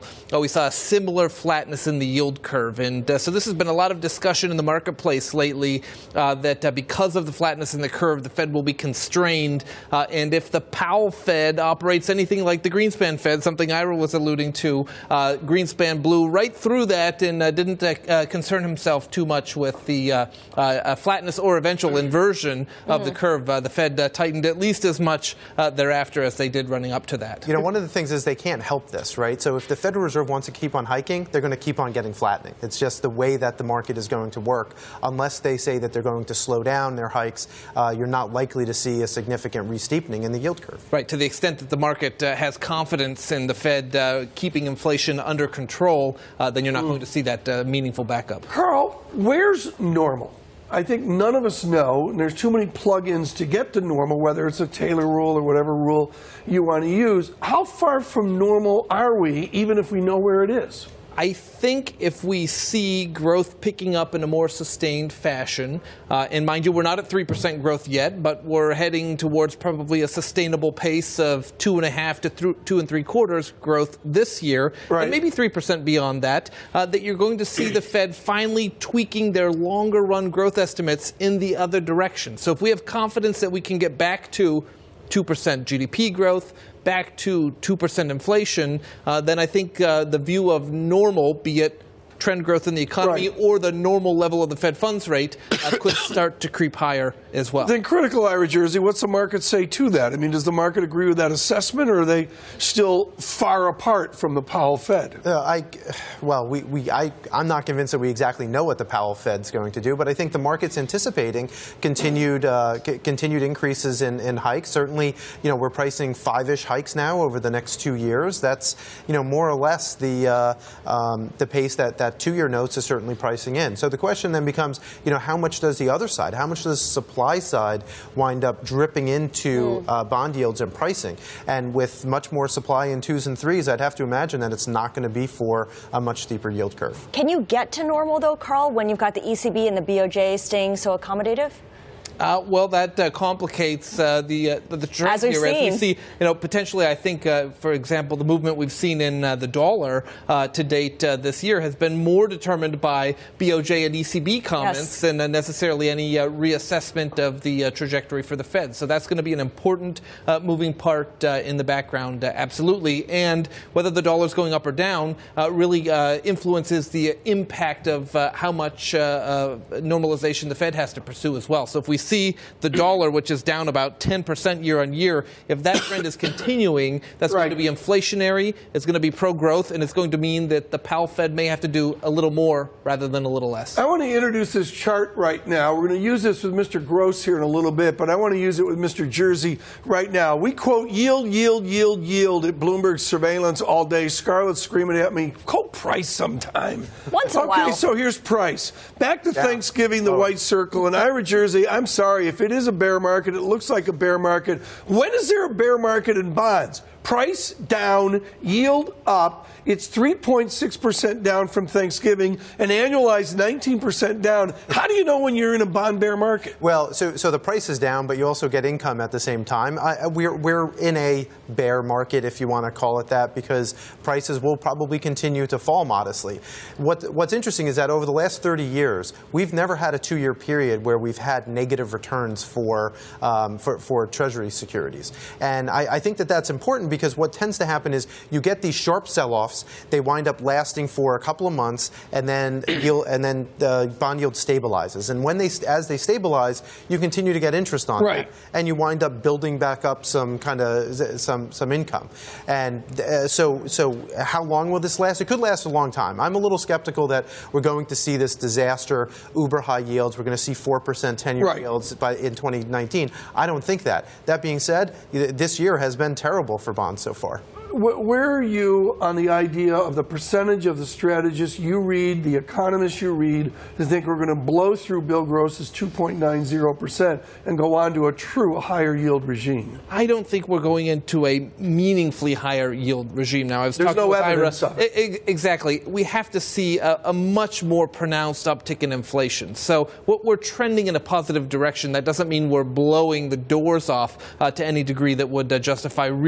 S11: we saw a similar flatness in the yield curve. And uh, so this has been a lot of discussion in the marketplace lately uh, that uh, because of the flatness in the curve, the Fed will be constrained. Uh, and if the Powell Fed operates anything like the Greenspan Fed, something Ira was alluding to, uh, Greenspan blew right through that and uh, didn't uh, uh, concern himself too much with the uh, uh, flatness or eventual inversion of mm-hmm. the curve. Uh, the Fed uh, tightened at least as much uh, thereafter as they did running up to that.
S7: You know, one of the things is they can't help this, right? So if the Federal Reserve wants to keep on hiking, they're going to keep on getting flattening. It's just the way that the market is going to work. Unless they say that they're going to slow down their hikes, uh, you're not likely to see a significant re-steepening in the yield curve.
S11: Right, to the extent that the market uh, has confidence in the Fed uh, keeping inflation under control, uh, then you're not mm. going to see that uh, meaningful backup.
S5: Carl, where's normal? I think none of us know, and there's too many plug-ins to get to normal, whether it's a Taylor rule or whatever rule you want to use. How far from normal are we, even if we know where it is?
S11: I think if we see growth picking up in a more sustained fashion, uh, and mind you, we're not at three percent growth yet, but we're heading towards probably a sustainable pace of two and a half to th- two and three quarters growth this year, right. and maybe three percent beyond that, uh, that you're going to see the Fed finally tweaking their longer run growth estimates in the other direction. So if we have confidence that we can get back to two percent G D P growth, back to two percent inflation, uh, then I think uh, the view of normal, be it trend growth in the economy right. or the normal level of the Fed funds rate, uh, could start to creep higher as well.
S5: Then critical, Ira Jersey, what's the market say to that? I mean, does the market agree with that assessment, or are they still far apart from the Powell Fed?
S7: Uh, I, well, we, we, I, I'm not convinced that we exactly know what the Powell Fed's going to do, but I think the market's anticipating continued uh, c- continued increases in, in hikes. Certainly, you know, we're pricing five-ish hikes now over the next two years. That's, you know, more or less the uh, um, the pace that, that two-year notes is certainly pricing in. So the question then becomes, you know, how much does the other side, how much does the supply side wind up dripping into uh, bond yields and pricing? And with much more supply in twos and threes, I'd have to imagine that it's not going to be for a much steeper yield curve.
S4: Can you get to normal, though, Carl, when you've got the E C B and the B O J staying so accommodative?
S11: Uh, well, that uh, complicates uh, the uh, the trend
S4: as here.
S11: As we see, you know, potentially, I think, uh, for example, the movement we've seen in uh, the dollar uh, to date uh, this year has been more determined by B O J and E C B comments yes. than uh, necessarily any uh, reassessment of the uh, trajectory for the Fed. So that's going to be an important uh, moving part uh, in the background, uh, absolutely. And whether the dollar's going up or down uh, really uh, influences the impact of uh, how much uh, uh, normalization the Fed has to pursue as well. So if we see the dollar, which is down about ten percent year on year, if that trend is continuing, that's right. going to be inflationary, it's going to be pro-growth, and it's going to mean that the Powell Fed may have to do a little more rather than a little less.
S5: I want to introduce this chart right now. We're going to use this with Mister Gross here in a little bit, but I want to use it with Mister Jersey right now. We quote yield, yield, yield, yield at Bloomberg Surveillance all day. Scarlett's screaming at me, quote price sometime.
S4: Once in a
S5: okay,
S4: while.
S5: Okay, so here's price. Back to
S7: yeah.
S5: Thanksgiving, the oh. white circle, and Ira Jersey, I'm sorry, if it is a bear market, it looks like a bear market. When is there a bear market in bonds? Price down, yield up. It's three point six percent down from Thanksgiving, an annualized nineteen percent down. How do you know when you're in a bond bear market?
S7: Well, so so the price is down, but you also get income at the same time. I, we're we're in a bear market, if you want to call it that, because prices will probably continue to fall modestly. What what's interesting is that over the last thirty years, we've never had a two-year period where we've had negative returns for um, for, for Treasury securities, and I, I think that that's important because what tends to happen is you get these sharp sell-offs. They wind up lasting for a couple of months, and then yield, and then the bond yield stabilizes. And when they, as they stabilize, you continue to get interest on
S5: right.
S7: that, and you wind up building back up some kind of some some income. And uh, so, so how long will this last? It could last a long time. I'm a little skeptical that we're going to see this disaster, uber high yields. We're going to see four percent ten-year
S5: right.
S7: yields by in twenty nineteen. I don't think that. That being said, this year has been terrible for bonds so far.
S5: Where are you on the idea of the percentage of the strategists you read, the economists you read, that think we're going to blow through Bill Gross's two point nine zero percent and go on to a true higher yield regime?
S11: I don't think we're going into a meaningfully higher yield regime now. I was
S5: There's
S11: talking
S5: no
S11: with
S5: evidence
S11: Ira.
S5: of it.
S11: Exactly. We have to see a, a much more pronounced uptick in inflation. So what we're trending in a positive direction. That doesn't mean we're blowing the doors off uh, to any degree that would uh, justify really
S5: right.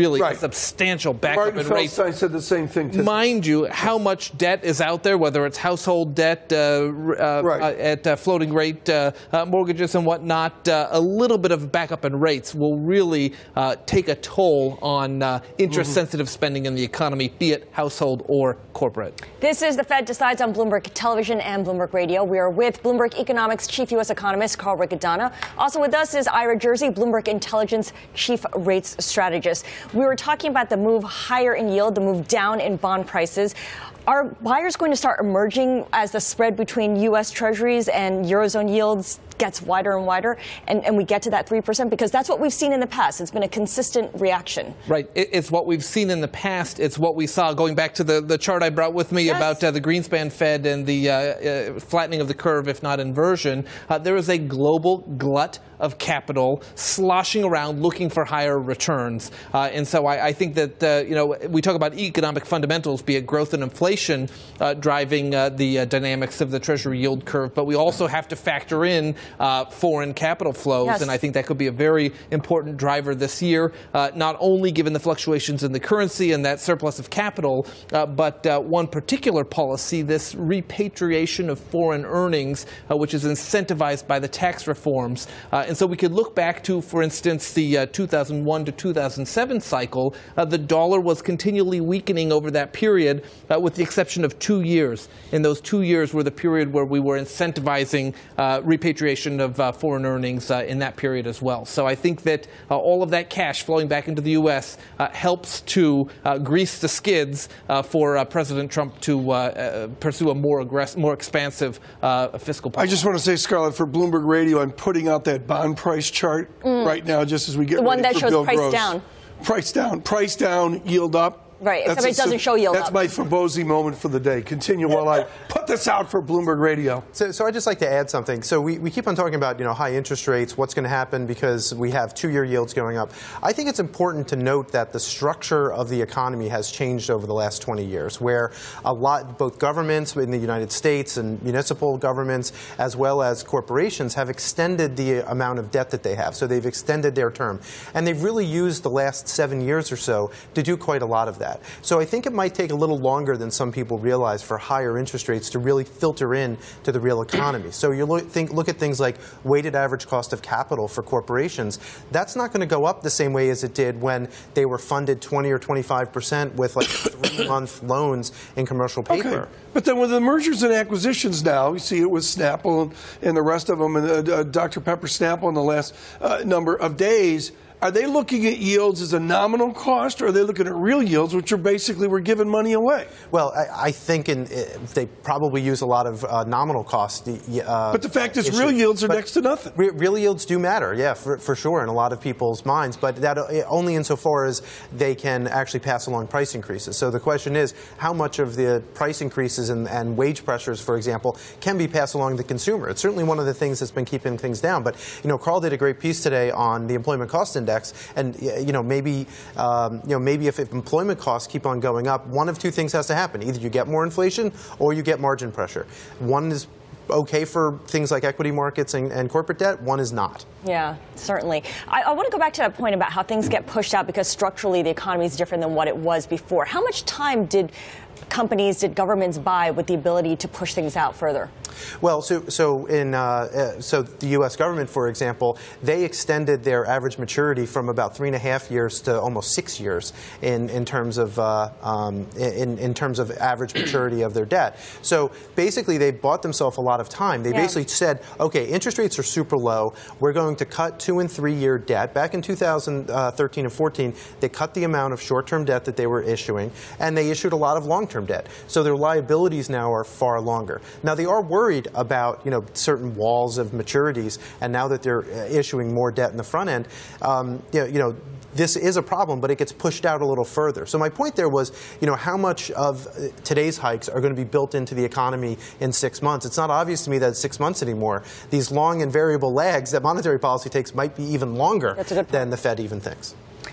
S11: substantial backup
S5: Martin
S11: in rates.
S5: Feldstein said the same thing today.
S11: Mind you, how much debt is out there, whether it's household debt uh, uh,
S5: right.
S11: uh, at uh, floating rate uh, uh, mortgages and whatnot, uh, a little bit of backup in rates will really uh, take a toll on uh, interest-sensitive mm-hmm. spending in the economy, be it household or corporate.
S4: This is The Fed Decides on Bloomberg Television and Bloomberg Radio. We are with Bloomberg Economics Chief U S Economist Carl Riccadonna. Also with us is Ira Jersey, Bloomberg Intelligence Chief Rates Strategist. We were talking about the move higher in yield, the move down in bond prices. Are buyers going to start emerging as the spread between U S Treasuries and Eurozone yields gets wider and wider, and, and we get to that three percent? Because that's what we've seen in the past. It's been a consistent reaction.
S11: Right. It, it's what we've seen in the past. It's what we saw going back to the, the chart I brought with me yes. about uh, the Greenspan Fed and the uh, uh, flattening of the curve, if not inversion. Uh, there is a global glut of capital sloshing around looking for higher returns. Uh, and so I, I think that, uh, you know, we talk about economic fundamentals, be it growth and inflation uh, driving uh, the uh, dynamics of the Treasury yield curve, but we also have to factor in uh, foreign capital flows. Yes. And I think that could be a very important driver this year, uh, not only given the fluctuations in the currency and that surplus of capital, uh, but uh, one particular policy, this repatriation of foreign earnings, uh, which is incentivized by the tax reforms. Uh, And so we could look back to, for instance, the uh, two thousand one to two thousand seven cycle. Uh, the dollar was continually weakening over that period, uh, with the exception of two years. And those two years were the period where we were incentivizing uh, repatriation of uh, foreign earnings uh, in that period as well. So I think that uh, all of that cash flowing back into the U S uh, helps to uh, grease the skids uh, for uh, President Trump to uh, uh, pursue a more aggressive, more expansive uh, fiscal policy.
S5: I just want to say, Scarlett, for Bloomberg Radio, I'm putting out that bond price chart mm. right now, just as we get
S4: the one
S5: ready
S4: that
S5: for
S4: shows
S5: Bill
S4: price
S5: Gross.
S4: down.
S5: Price down, price down, yield up.
S4: Right,
S5: that's
S4: except it doesn't show yield
S5: That's
S4: up.
S5: my Fibonacci moment for the day. Continue while I put this out for Bloomberg Radio.
S7: So, so I'd just like to add something. So we, we keep on talking about, you know, high interest rates, what's going to happen because we have two-year yields going up. I think it's important to note that the structure of the economy has changed over the last twenty years, where a lot, both governments in the United States and municipal governments, as well as corporations, have extended the amount of debt that they have. So they've extended their term. And they've really used the last seven years or so to do quite a lot of that. So I think it might take a little longer than some people realize for higher interest rates to really filter in to the real economy. So you look, think, look at things like weighted average cost of capital for corporations. That's not going to go up the same way as it did when they were funded twenty or twenty-five percent with like three-month loans in commercial paper.
S5: Okay. But then with the mergers and acquisitions now, you see it with Snapple and, and the rest of them, and uh, Doctor Pepper Snapple in the last uh, number of days. Are they looking at yields as a nominal cost, or are they looking at real yields, which are basically we're giving money away?
S7: Well, I, I think in, uh, they probably use a lot of uh, nominal cost. Uh,
S5: but the fact is,
S7: issue.
S5: real yields are
S7: but
S5: next to nothing.
S7: Re- real yields do matter, yeah, for, for sure, in a lot of people's minds. But that uh, only insofar as they can actually pass along price increases. So the question is, how much of the price increases and, and wage pressures, for example, can be passed along to the consumer? It's certainly one of the things that's been keeping things down. But you know, Carl did a great piece today on the employment cost index, and you know, maybe, um, you know, maybe if, if employment costs keep on going up, one of two things has to happen. Either you get more inflation or you get margin pressure. One is okay for things like equity markets and, and corporate debt. One is not.
S4: Yeah, certainly. I, I want to go back to that point about how things get pushed out because structurally the economy is different than what it was before. How much time did companies, did governments buy with the ability to push things out further?
S7: Well, so so in uh, uh, so the U S government, for example, they extended their average maturity from about three and a half years to almost six years in in terms of uh, um, in in terms of average maturity of their debt. So basically, they bought themselves a lot of time. They yeah. basically said, okay, interest rates are super low. We're going to cut two and three year debt. Back in two thousand thirteen and fourteen, they cut the amount of short-term debt that they were issuing, and they issued a lot of long-term debt. So their liabilities now are far longer. Now they are worried about, you know, certain walls of maturities, and now that they're issuing more debt in the front end, um, you know, you know, this is a problem, but it gets pushed out a little further. So my point there was, you know, how much of today's hikes are going to be built into the economy in six months? It's not obvious to me that it's six months anymore. These long and variable lags that monetary policy takes might be even longer than the Fed even thinks.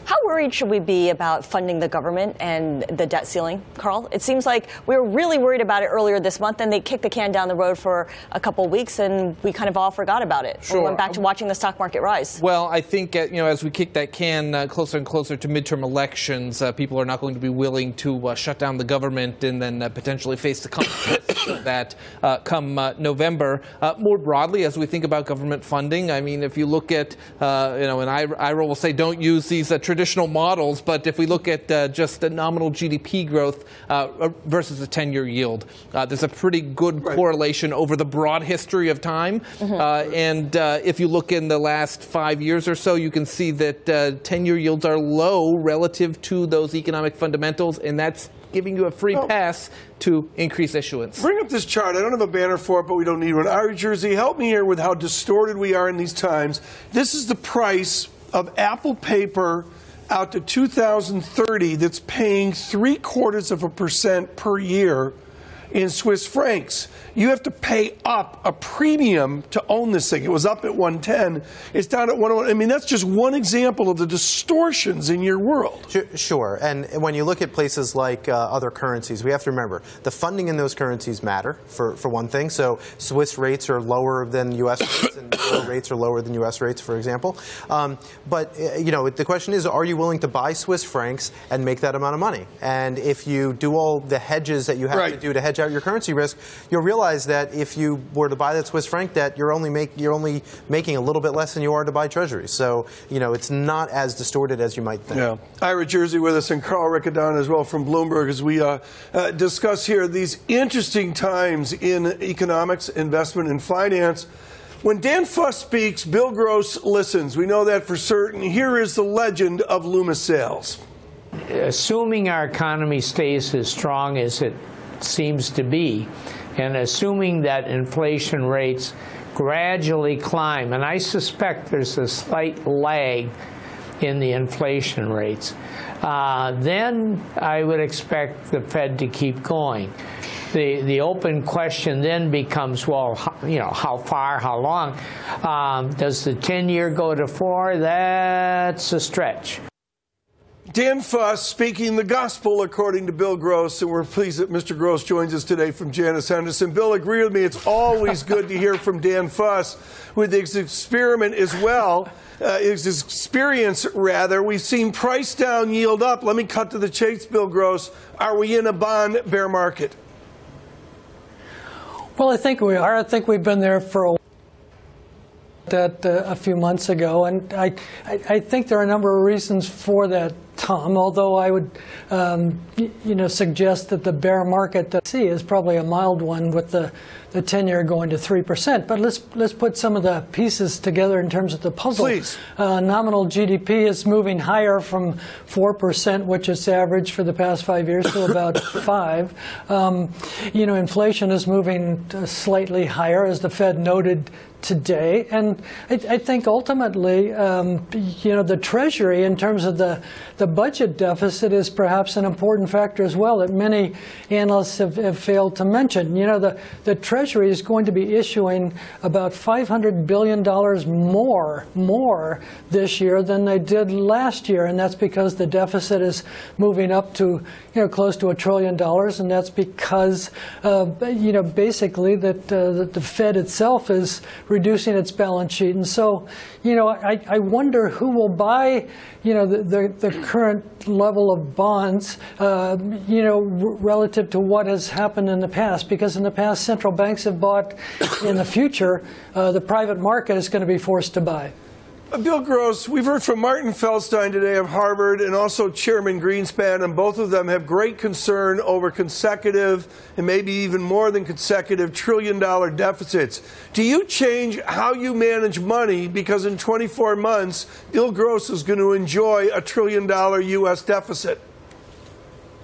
S4: How worried should we be about funding the government and the debt ceiling, Carl? It seems like we were really worried about it earlier this month, and they kicked the can down the road for a couple of weeks, and we kind of all forgot about it.
S11: Sure.
S4: We went back to watching the stock market rise.
S11: Well, I think, uh, you know, as we kick that can uh, closer and closer to midterm elections, uh, people are not going to be willing to uh, shut down the government and then uh, potentially face the consequences of that uh, come uh, November. Uh, more broadly, as we think about government funding, I mean, if you look at, uh, you know, and I, I will say don't use these uh, traditional models, but if we look at uh, just the nominal G D P growth uh, versus a ten-year yield, uh, there's a pretty good right. correlation over the broad history of time. Mm-hmm. uh, and uh, if you look in the last five years or so, you can see that uh, ten-year yields are low relative to those economic fundamentals, and that's giving you a free oh. pass to increase issuance.
S5: Bring up this chart. I don't have a banner for it, but we don't need one. Ira Jersey, help me here with how distorted we are in these times. This is the price of Apple paper out to two thousand thirty that's paying three quarters of a percent per year in Swiss francs. You have to pay up a premium to own this thing. It was up at one ten. It's down at one oh one. I mean, that's just one example of the distortions in your world.
S7: Sure. And when you look at places like uh, other currencies, we have to remember the funding in those currencies matter, for, for one thing. So Swiss rates are lower than U S rates, and euro rates are lower than U S rates, for example. Um, but, uh, you know, the question is, are you willing to buy Swiss francs and make that amount of money? And if you do all the hedges that you have right. to do to hedge out your currency risk, you'll realize that if you were to buy that Swiss franc debt, you're only make you're only making a little bit less than you are to buy treasuries. So, you know, it's not as distorted as you might think.
S5: Yeah. Ira Jersey with us and Carl Riccadonna as well from Bloomberg as we uh, uh, discuss here these interesting times in economics, investment, and finance. When Dan Fuss speaks, Bill Gross listens. We know that for certain. Here is the legend of Loomis Sayles.
S12: Assuming our economy stays as strong as it seems to be, and assuming that inflation rates gradually climb, and I suspect there's a slight lag in the inflation rates, uh, then I would expect the Fed to keep going. The, the open question then becomes, well, how, you know, how far, how long? Um, does the ten-year go to four? That's a stretch.
S5: Dan Fuss speaking the gospel according to Bill Gross, and we're pleased that Mister Gross joins us today from Janus Henderson. Bill, agree with me, it's always good to hear from Dan Fuss with his experiment as well, uh, his experience rather. We've seen price down, yield up. Let me cut to the chase, Bill Gross. Are we in a bond bear market?
S13: Well, I think we are. I think we've been there for a while. That uh, a few months ago, and I, I, I think there are a number of reasons for that, Tom, although I would um, y- you know, suggest that the bear market that we see is probably a mild one with the, the ten-year going to three percent. But let's let's put some of the pieces together in terms of the puzzle.
S5: Please.
S13: Uh, nominal G D P is moving higher from four percent, which is average for the past five years, to about five. Um, you know, inflation is moving slightly higher, as the Fed noted today, and I, I think ultimately, um, you know, the Treasury, in terms of the the budget deficit, is perhaps an important factor as well that many analysts have, have failed to mention. You know, the the Treasury is going to be issuing about five hundred billion dollars more more this year than they did last year, and that's because the deficit is moving up to, you know, close to a trillion dollars, and that's because, uh, you know, basically that, uh, that the Fed itself is reducing its balance sheet. And so, you know, I, I wonder who will buy, you know, the, the, the current level of bonds, uh, you know, r- relative to what has happened in the past. Because in the past, central banks have bought. In the future, uh, the private market is going to be forced to buy.
S5: Bill Gross, we've heard from Martin Feldstein today of Harvard and also Chairman Greenspan, and both of them have great concern over consecutive and maybe even more than consecutive trillion-dollar deficits. Do you change how you manage money because in twenty-four months, Bill Gross is going to enjoy a trillion-dollar U S deficit?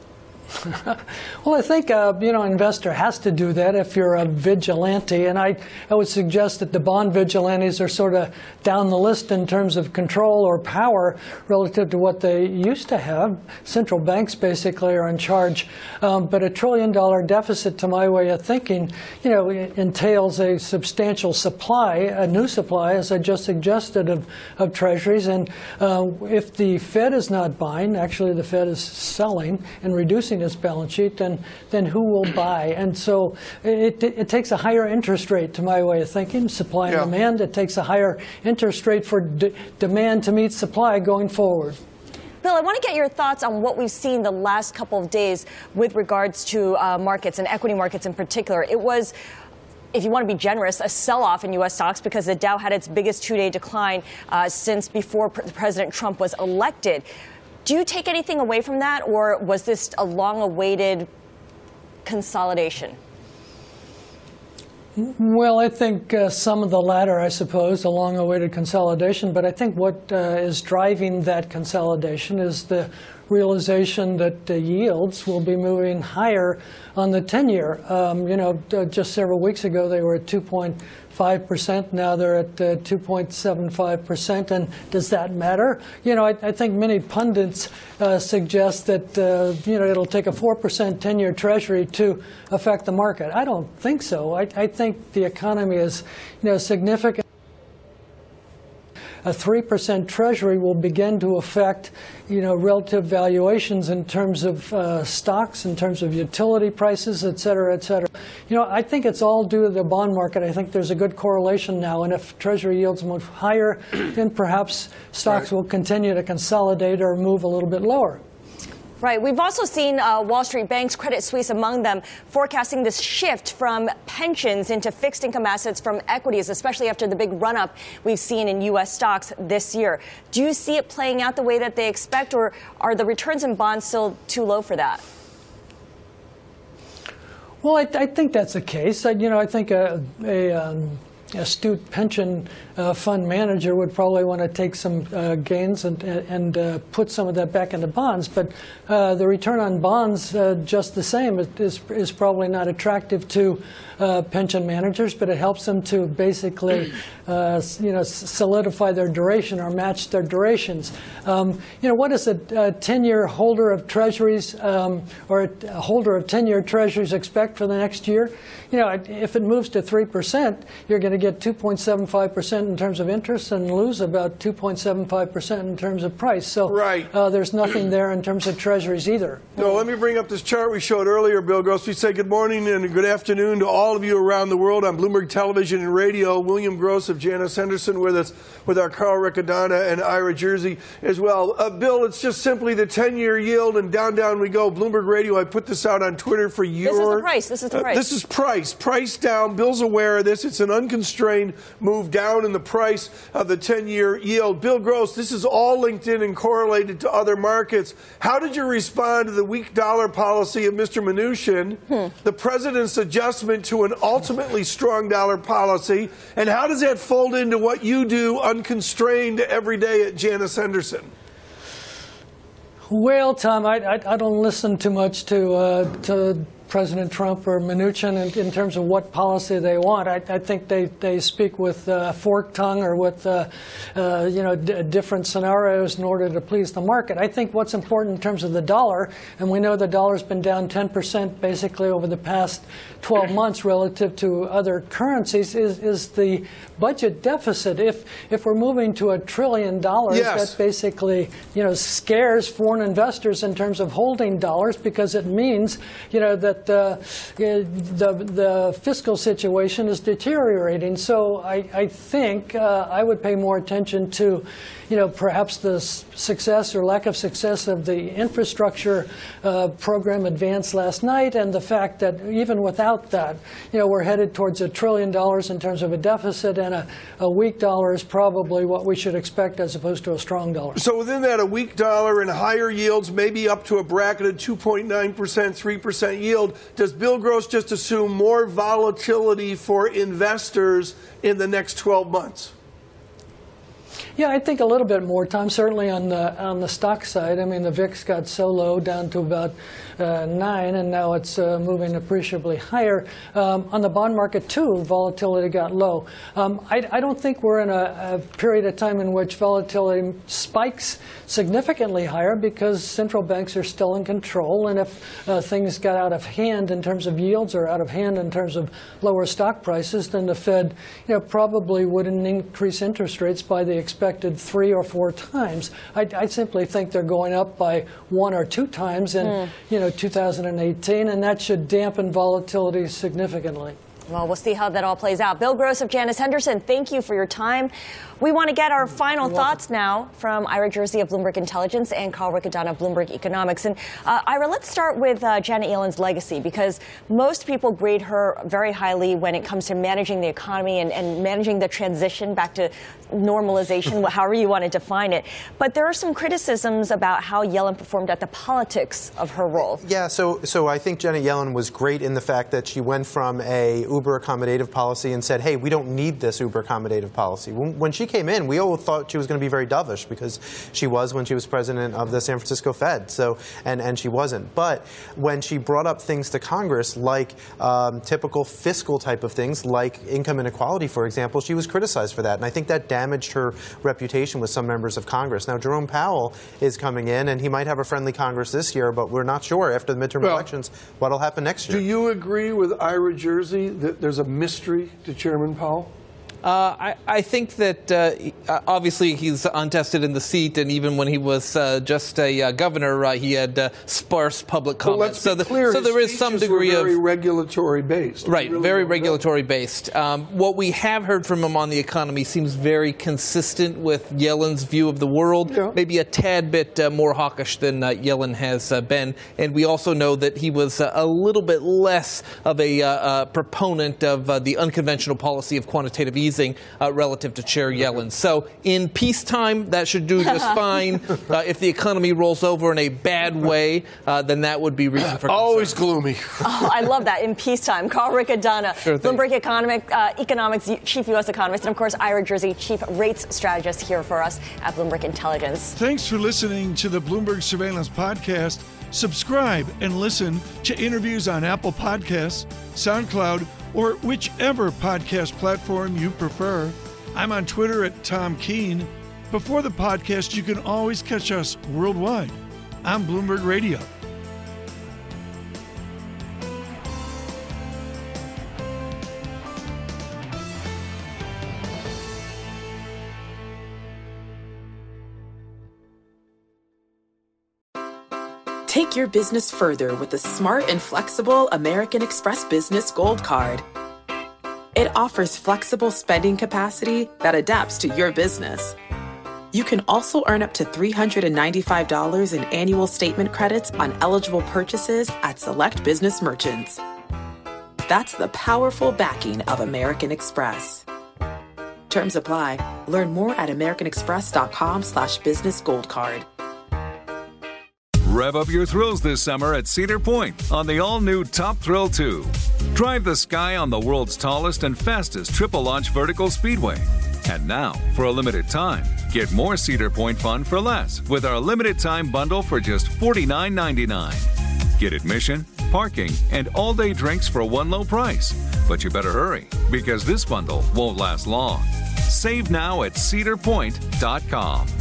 S13: Well, I think, uh, you know, an investor has to do that if you're a vigilante. And I, I would suggest that the bond vigilantes are sort of down the list in terms of control or power relative to what they used to have. Central banks basically are in charge. Um, but a trillion dollar deficit, to my way of thinking, you know, entails a substantial supply, a new supply, as I just suggested, of, of treasuries. And uh, if the Fed is not buying, actually the Fed is selling and reducing its balance sheet, then then who will buy? And so it, it, it takes a higher interest rate, to my way of thinking, supply and yeah. demand. It takes a higher interest rate for d demand to meet supply going forward.
S4: Bill, I want to get your thoughts on what we've seen the last couple of days with regards to uh, markets and equity markets in particular. It was, if you want to be generous, a sell-off in U S stocks because the Dow had its biggest two-day decline uh, since before Pre President Trump was elected. Do you take anything away from that, or was this a long-awaited consolidation?
S13: Well, I think uh, some of the latter, I suppose, a long-awaited consolidation. But I think what uh, is driving that consolidation is the realization that the yields will be moving higher on the ten-year. Um, you know, just several weeks ago, they were at two point five percent. Now they're at uh, two point seven five percent. And does that matter? You know, I, I think many pundits uh, suggest that, uh, you know, it'll take a four percent ten-year Treasury to affect the market. I don't think so. I, I think the economy is, you know, significant. A three percent Treasury will begin to affect, you know, relative valuations in terms of uh, stocks, in terms of utility prices, et cetera, et cetera. You know, I think it's all due to the bond market. I think there's a good correlation now. And if Treasury yields move higher, then perhaps stocks right. will continue to consolidate or move a little bit lower.
S4: Right. We've also seen uh, Wall Street banks, Credit Suisse among them, forecasting this shift from pensions into fixed income assets from equities, especially after the big run-up we've seen in U S stocks this year. Do you see it playing out the way that they expect, or are the returns in bonds still too low for that?
S13: Well, I, I think that's the case. I, you know, I think a, a um, astute pension uh, fund manager would probably want to take some uh, gains and, and uh, put some of that back into bonds. But uh, the return on bonds, uh, just the same, is, is probably not attractive to uh, pension managers, but it helps them to basically uh, you know, solidify their duration or match their durations. Um, you know, what does a ten-year holder of treasuries um, or a holder of ten-year treasuries expect for the next year? You know, if it moves to three percent, you're going to get two point seven five percent in terms of interest and lose about two point seven five percent in terms of price. So
S5: right.
S13: uh, there's nothing there in terms of treasuries either.
S5: No, let me bring up this chart we showed earlier, Bill Gross. We say good morning and good afternoon to all of you around the world on Bloomberg Television and Radio. William Gross of Janus Henderson with us, with our Carl Riccadonna and Ira Jersey as well. Uh, Bill, it's just simply the ten-year yield, and down, down we go. Bloomberg Radio, I put this out on Twitter for your...
S4: This is the price. This is the price.
S5: Uh, this is price. Price down. Bill's aware of this. It's an unconstrained move down in the price of the ten-year yield. Bill Gross, this is all linked in and correlated to other markets. How did you respond to the weak dollar policy of Mister Mnuchin, hmm. the president's adjustment to an ultimately strong dollar policy, and how does that fold into what you do unconstrained every day at Janus Henderson?
S13: Well, Tom, I, I, I don't listen too much to, uh, to President Trump or Mnuchin in, in terms of what policy they want. I, I think they, they speak with uh, forked tongue or with uh, uh, you know d different scenarios in order to please the market. I think what's important in terms of the dollar, and we know the dollar's been down ten percent basically over the past twelve months relative to other currencies, is, is the budget deficit. If if we're moving to a trillion dollars,
S5: yes.
S13: that basically you know scares foreign investors in terms of holding dollars, because it means you know that Uh, the, the fiscal situation is deteriorating. So I, I think uh, I would pay more attention to, you know, perhaps the success or lack of success of the infrastructure uh, program advanced last night, and the fact that even without that, you know, we're headed towards a trillion dollars in terms of a deficit, and a, a weak dollar is probably what we should expect as opposed to a strong dollar.
S5: So within that, a weak dollar and higher yields, maybe up to a bracketed two point nine percent, three percent yield. Does Bill Gross just assume more volatility for investors in the next twelve months?
S13: Yeah, I think a little bit more, Tom. Certainly on the on the stock side. I mean, the V I X got so low down to about uh, nine, and now it's uh, moving appreciably higher. Um, on the bond market too, volatility got low. Um, I, I don't think we're in a, a period of time in which volatility spikes significantly higher because central banks are still in control, and if uh, things got out of hand in terms of yields or out of hand in terms of lower stock prices, then the Fed, you know, probably wouldn't increase interest rates by the expected three or four times. I, I simply think they're going up by one or two times in, mm. you know, two thousand eighteen, and that should dampen volatility significantly.
S4: Well, we'll see how that all plays out. Bill Gross of Janus Henderson, thank you for your time. We want to get our final You're thoughts welcome. now from Ira Jersey of Bloomberg Intelligence and Carl Riccadonna of Bloomberg Economics. And uh, Ira, let's start with uh, Janet Yellen's legacy, because most people grade her very highly when it comes to managing the economy and, and managing the transition back to normalization, however you want to define it. But there are some criticisms about how Yellen performed at the politics of her role.
S7: Yeah, so so I think Janet Yellen was great in the fact that she went from a uber accommodative policy and said, hey, we don't need this uber accommodative policy. When, when she came in, we all thought she was going to be very dovish, because she was when she was president of the San Francisco Fed. So and, and she wasn't. But when she brought up things to Congress, like um, typical fiscal type of things, like income inequality, for example, she was criticized for that. And I think that damaged her reputation with some members of Congress. Now, Jerome Powell is coming in, and he might have a friendly Congress this year, but we're not sure after the midterm well, elections what will happen next year.
S5: Do you agree with Ira Jersey that there's a mystery to Chairman Powell?
S11: Uh, I, I think that uh, obviously he's untested in the seat, and even when he was uh, just a uh, governor, uh, he had uh, sparse public comments.
S5: Well, let's be
S11: so, the,
S5: clear,
S11: so there is some degree
S5: very
S11: of
S5: regulatory based.
S11: Right,
S5: really
S11: very regulatory based. Um, what we have heard from him on the economy seems very consistent with Yellen's view of the world. Yeah. Maybe a tad bit uh, more hawkish than uh, Yellen has uh, been, and we also know that he was uh, a little bit less of a uh, uh, proponent of uh, the unconventional policy of quantitative easing. Uh, relative to Chair Yellen. So in peacetime, that should do just fine. Uh, if the economy rolls over in a bad way, uh, then that would be reason for concern.
S5: Always gloomy.
S4: Oh, I love that. In peacetime. Carl Riccadonna, sure Bloomberg Economic, uh, Economics Chief U S Economist, and of course, Ira Jersey, Chief Rates Strategist here for us at Bloomberg Intelligence.
S3: Thanks for listening to the Bloomberg Surveillance Podcast. Subscribe and listen to interviews on Apple Podcasts, SoundCloud, or whichever podcast platform you prefer. I'm on Twitter at Tom Keene. Before the podcast, you can always catch us worldwide on Bloomberg Radio.
S2: Take your business further with the smart and flexible American Express Business Gold Card. It offers flexible spending capacity that adapts to your business. You can also earn up to three hundred ninety-five dollars in annual statement credits on eligible purchases at select business merchants. That's the powerful backing of American Express. Terms apply. Learn more at americanexpress.com slash business gold card.
S14: Rev up your thrills this summer at Cedar Point on the all-new Top Thrill two. Drive the sky on the world's tallest and fastest triple-launch vertical speedway. And now, for a limited time, get more Cedar Point fun for less with our limited-time bundle for just forty-nine ninety-nine. Get admission, parking, and all-day drinks for one low price. But you better hurry, because this bundle won't last long. Save now at cedar point dot com.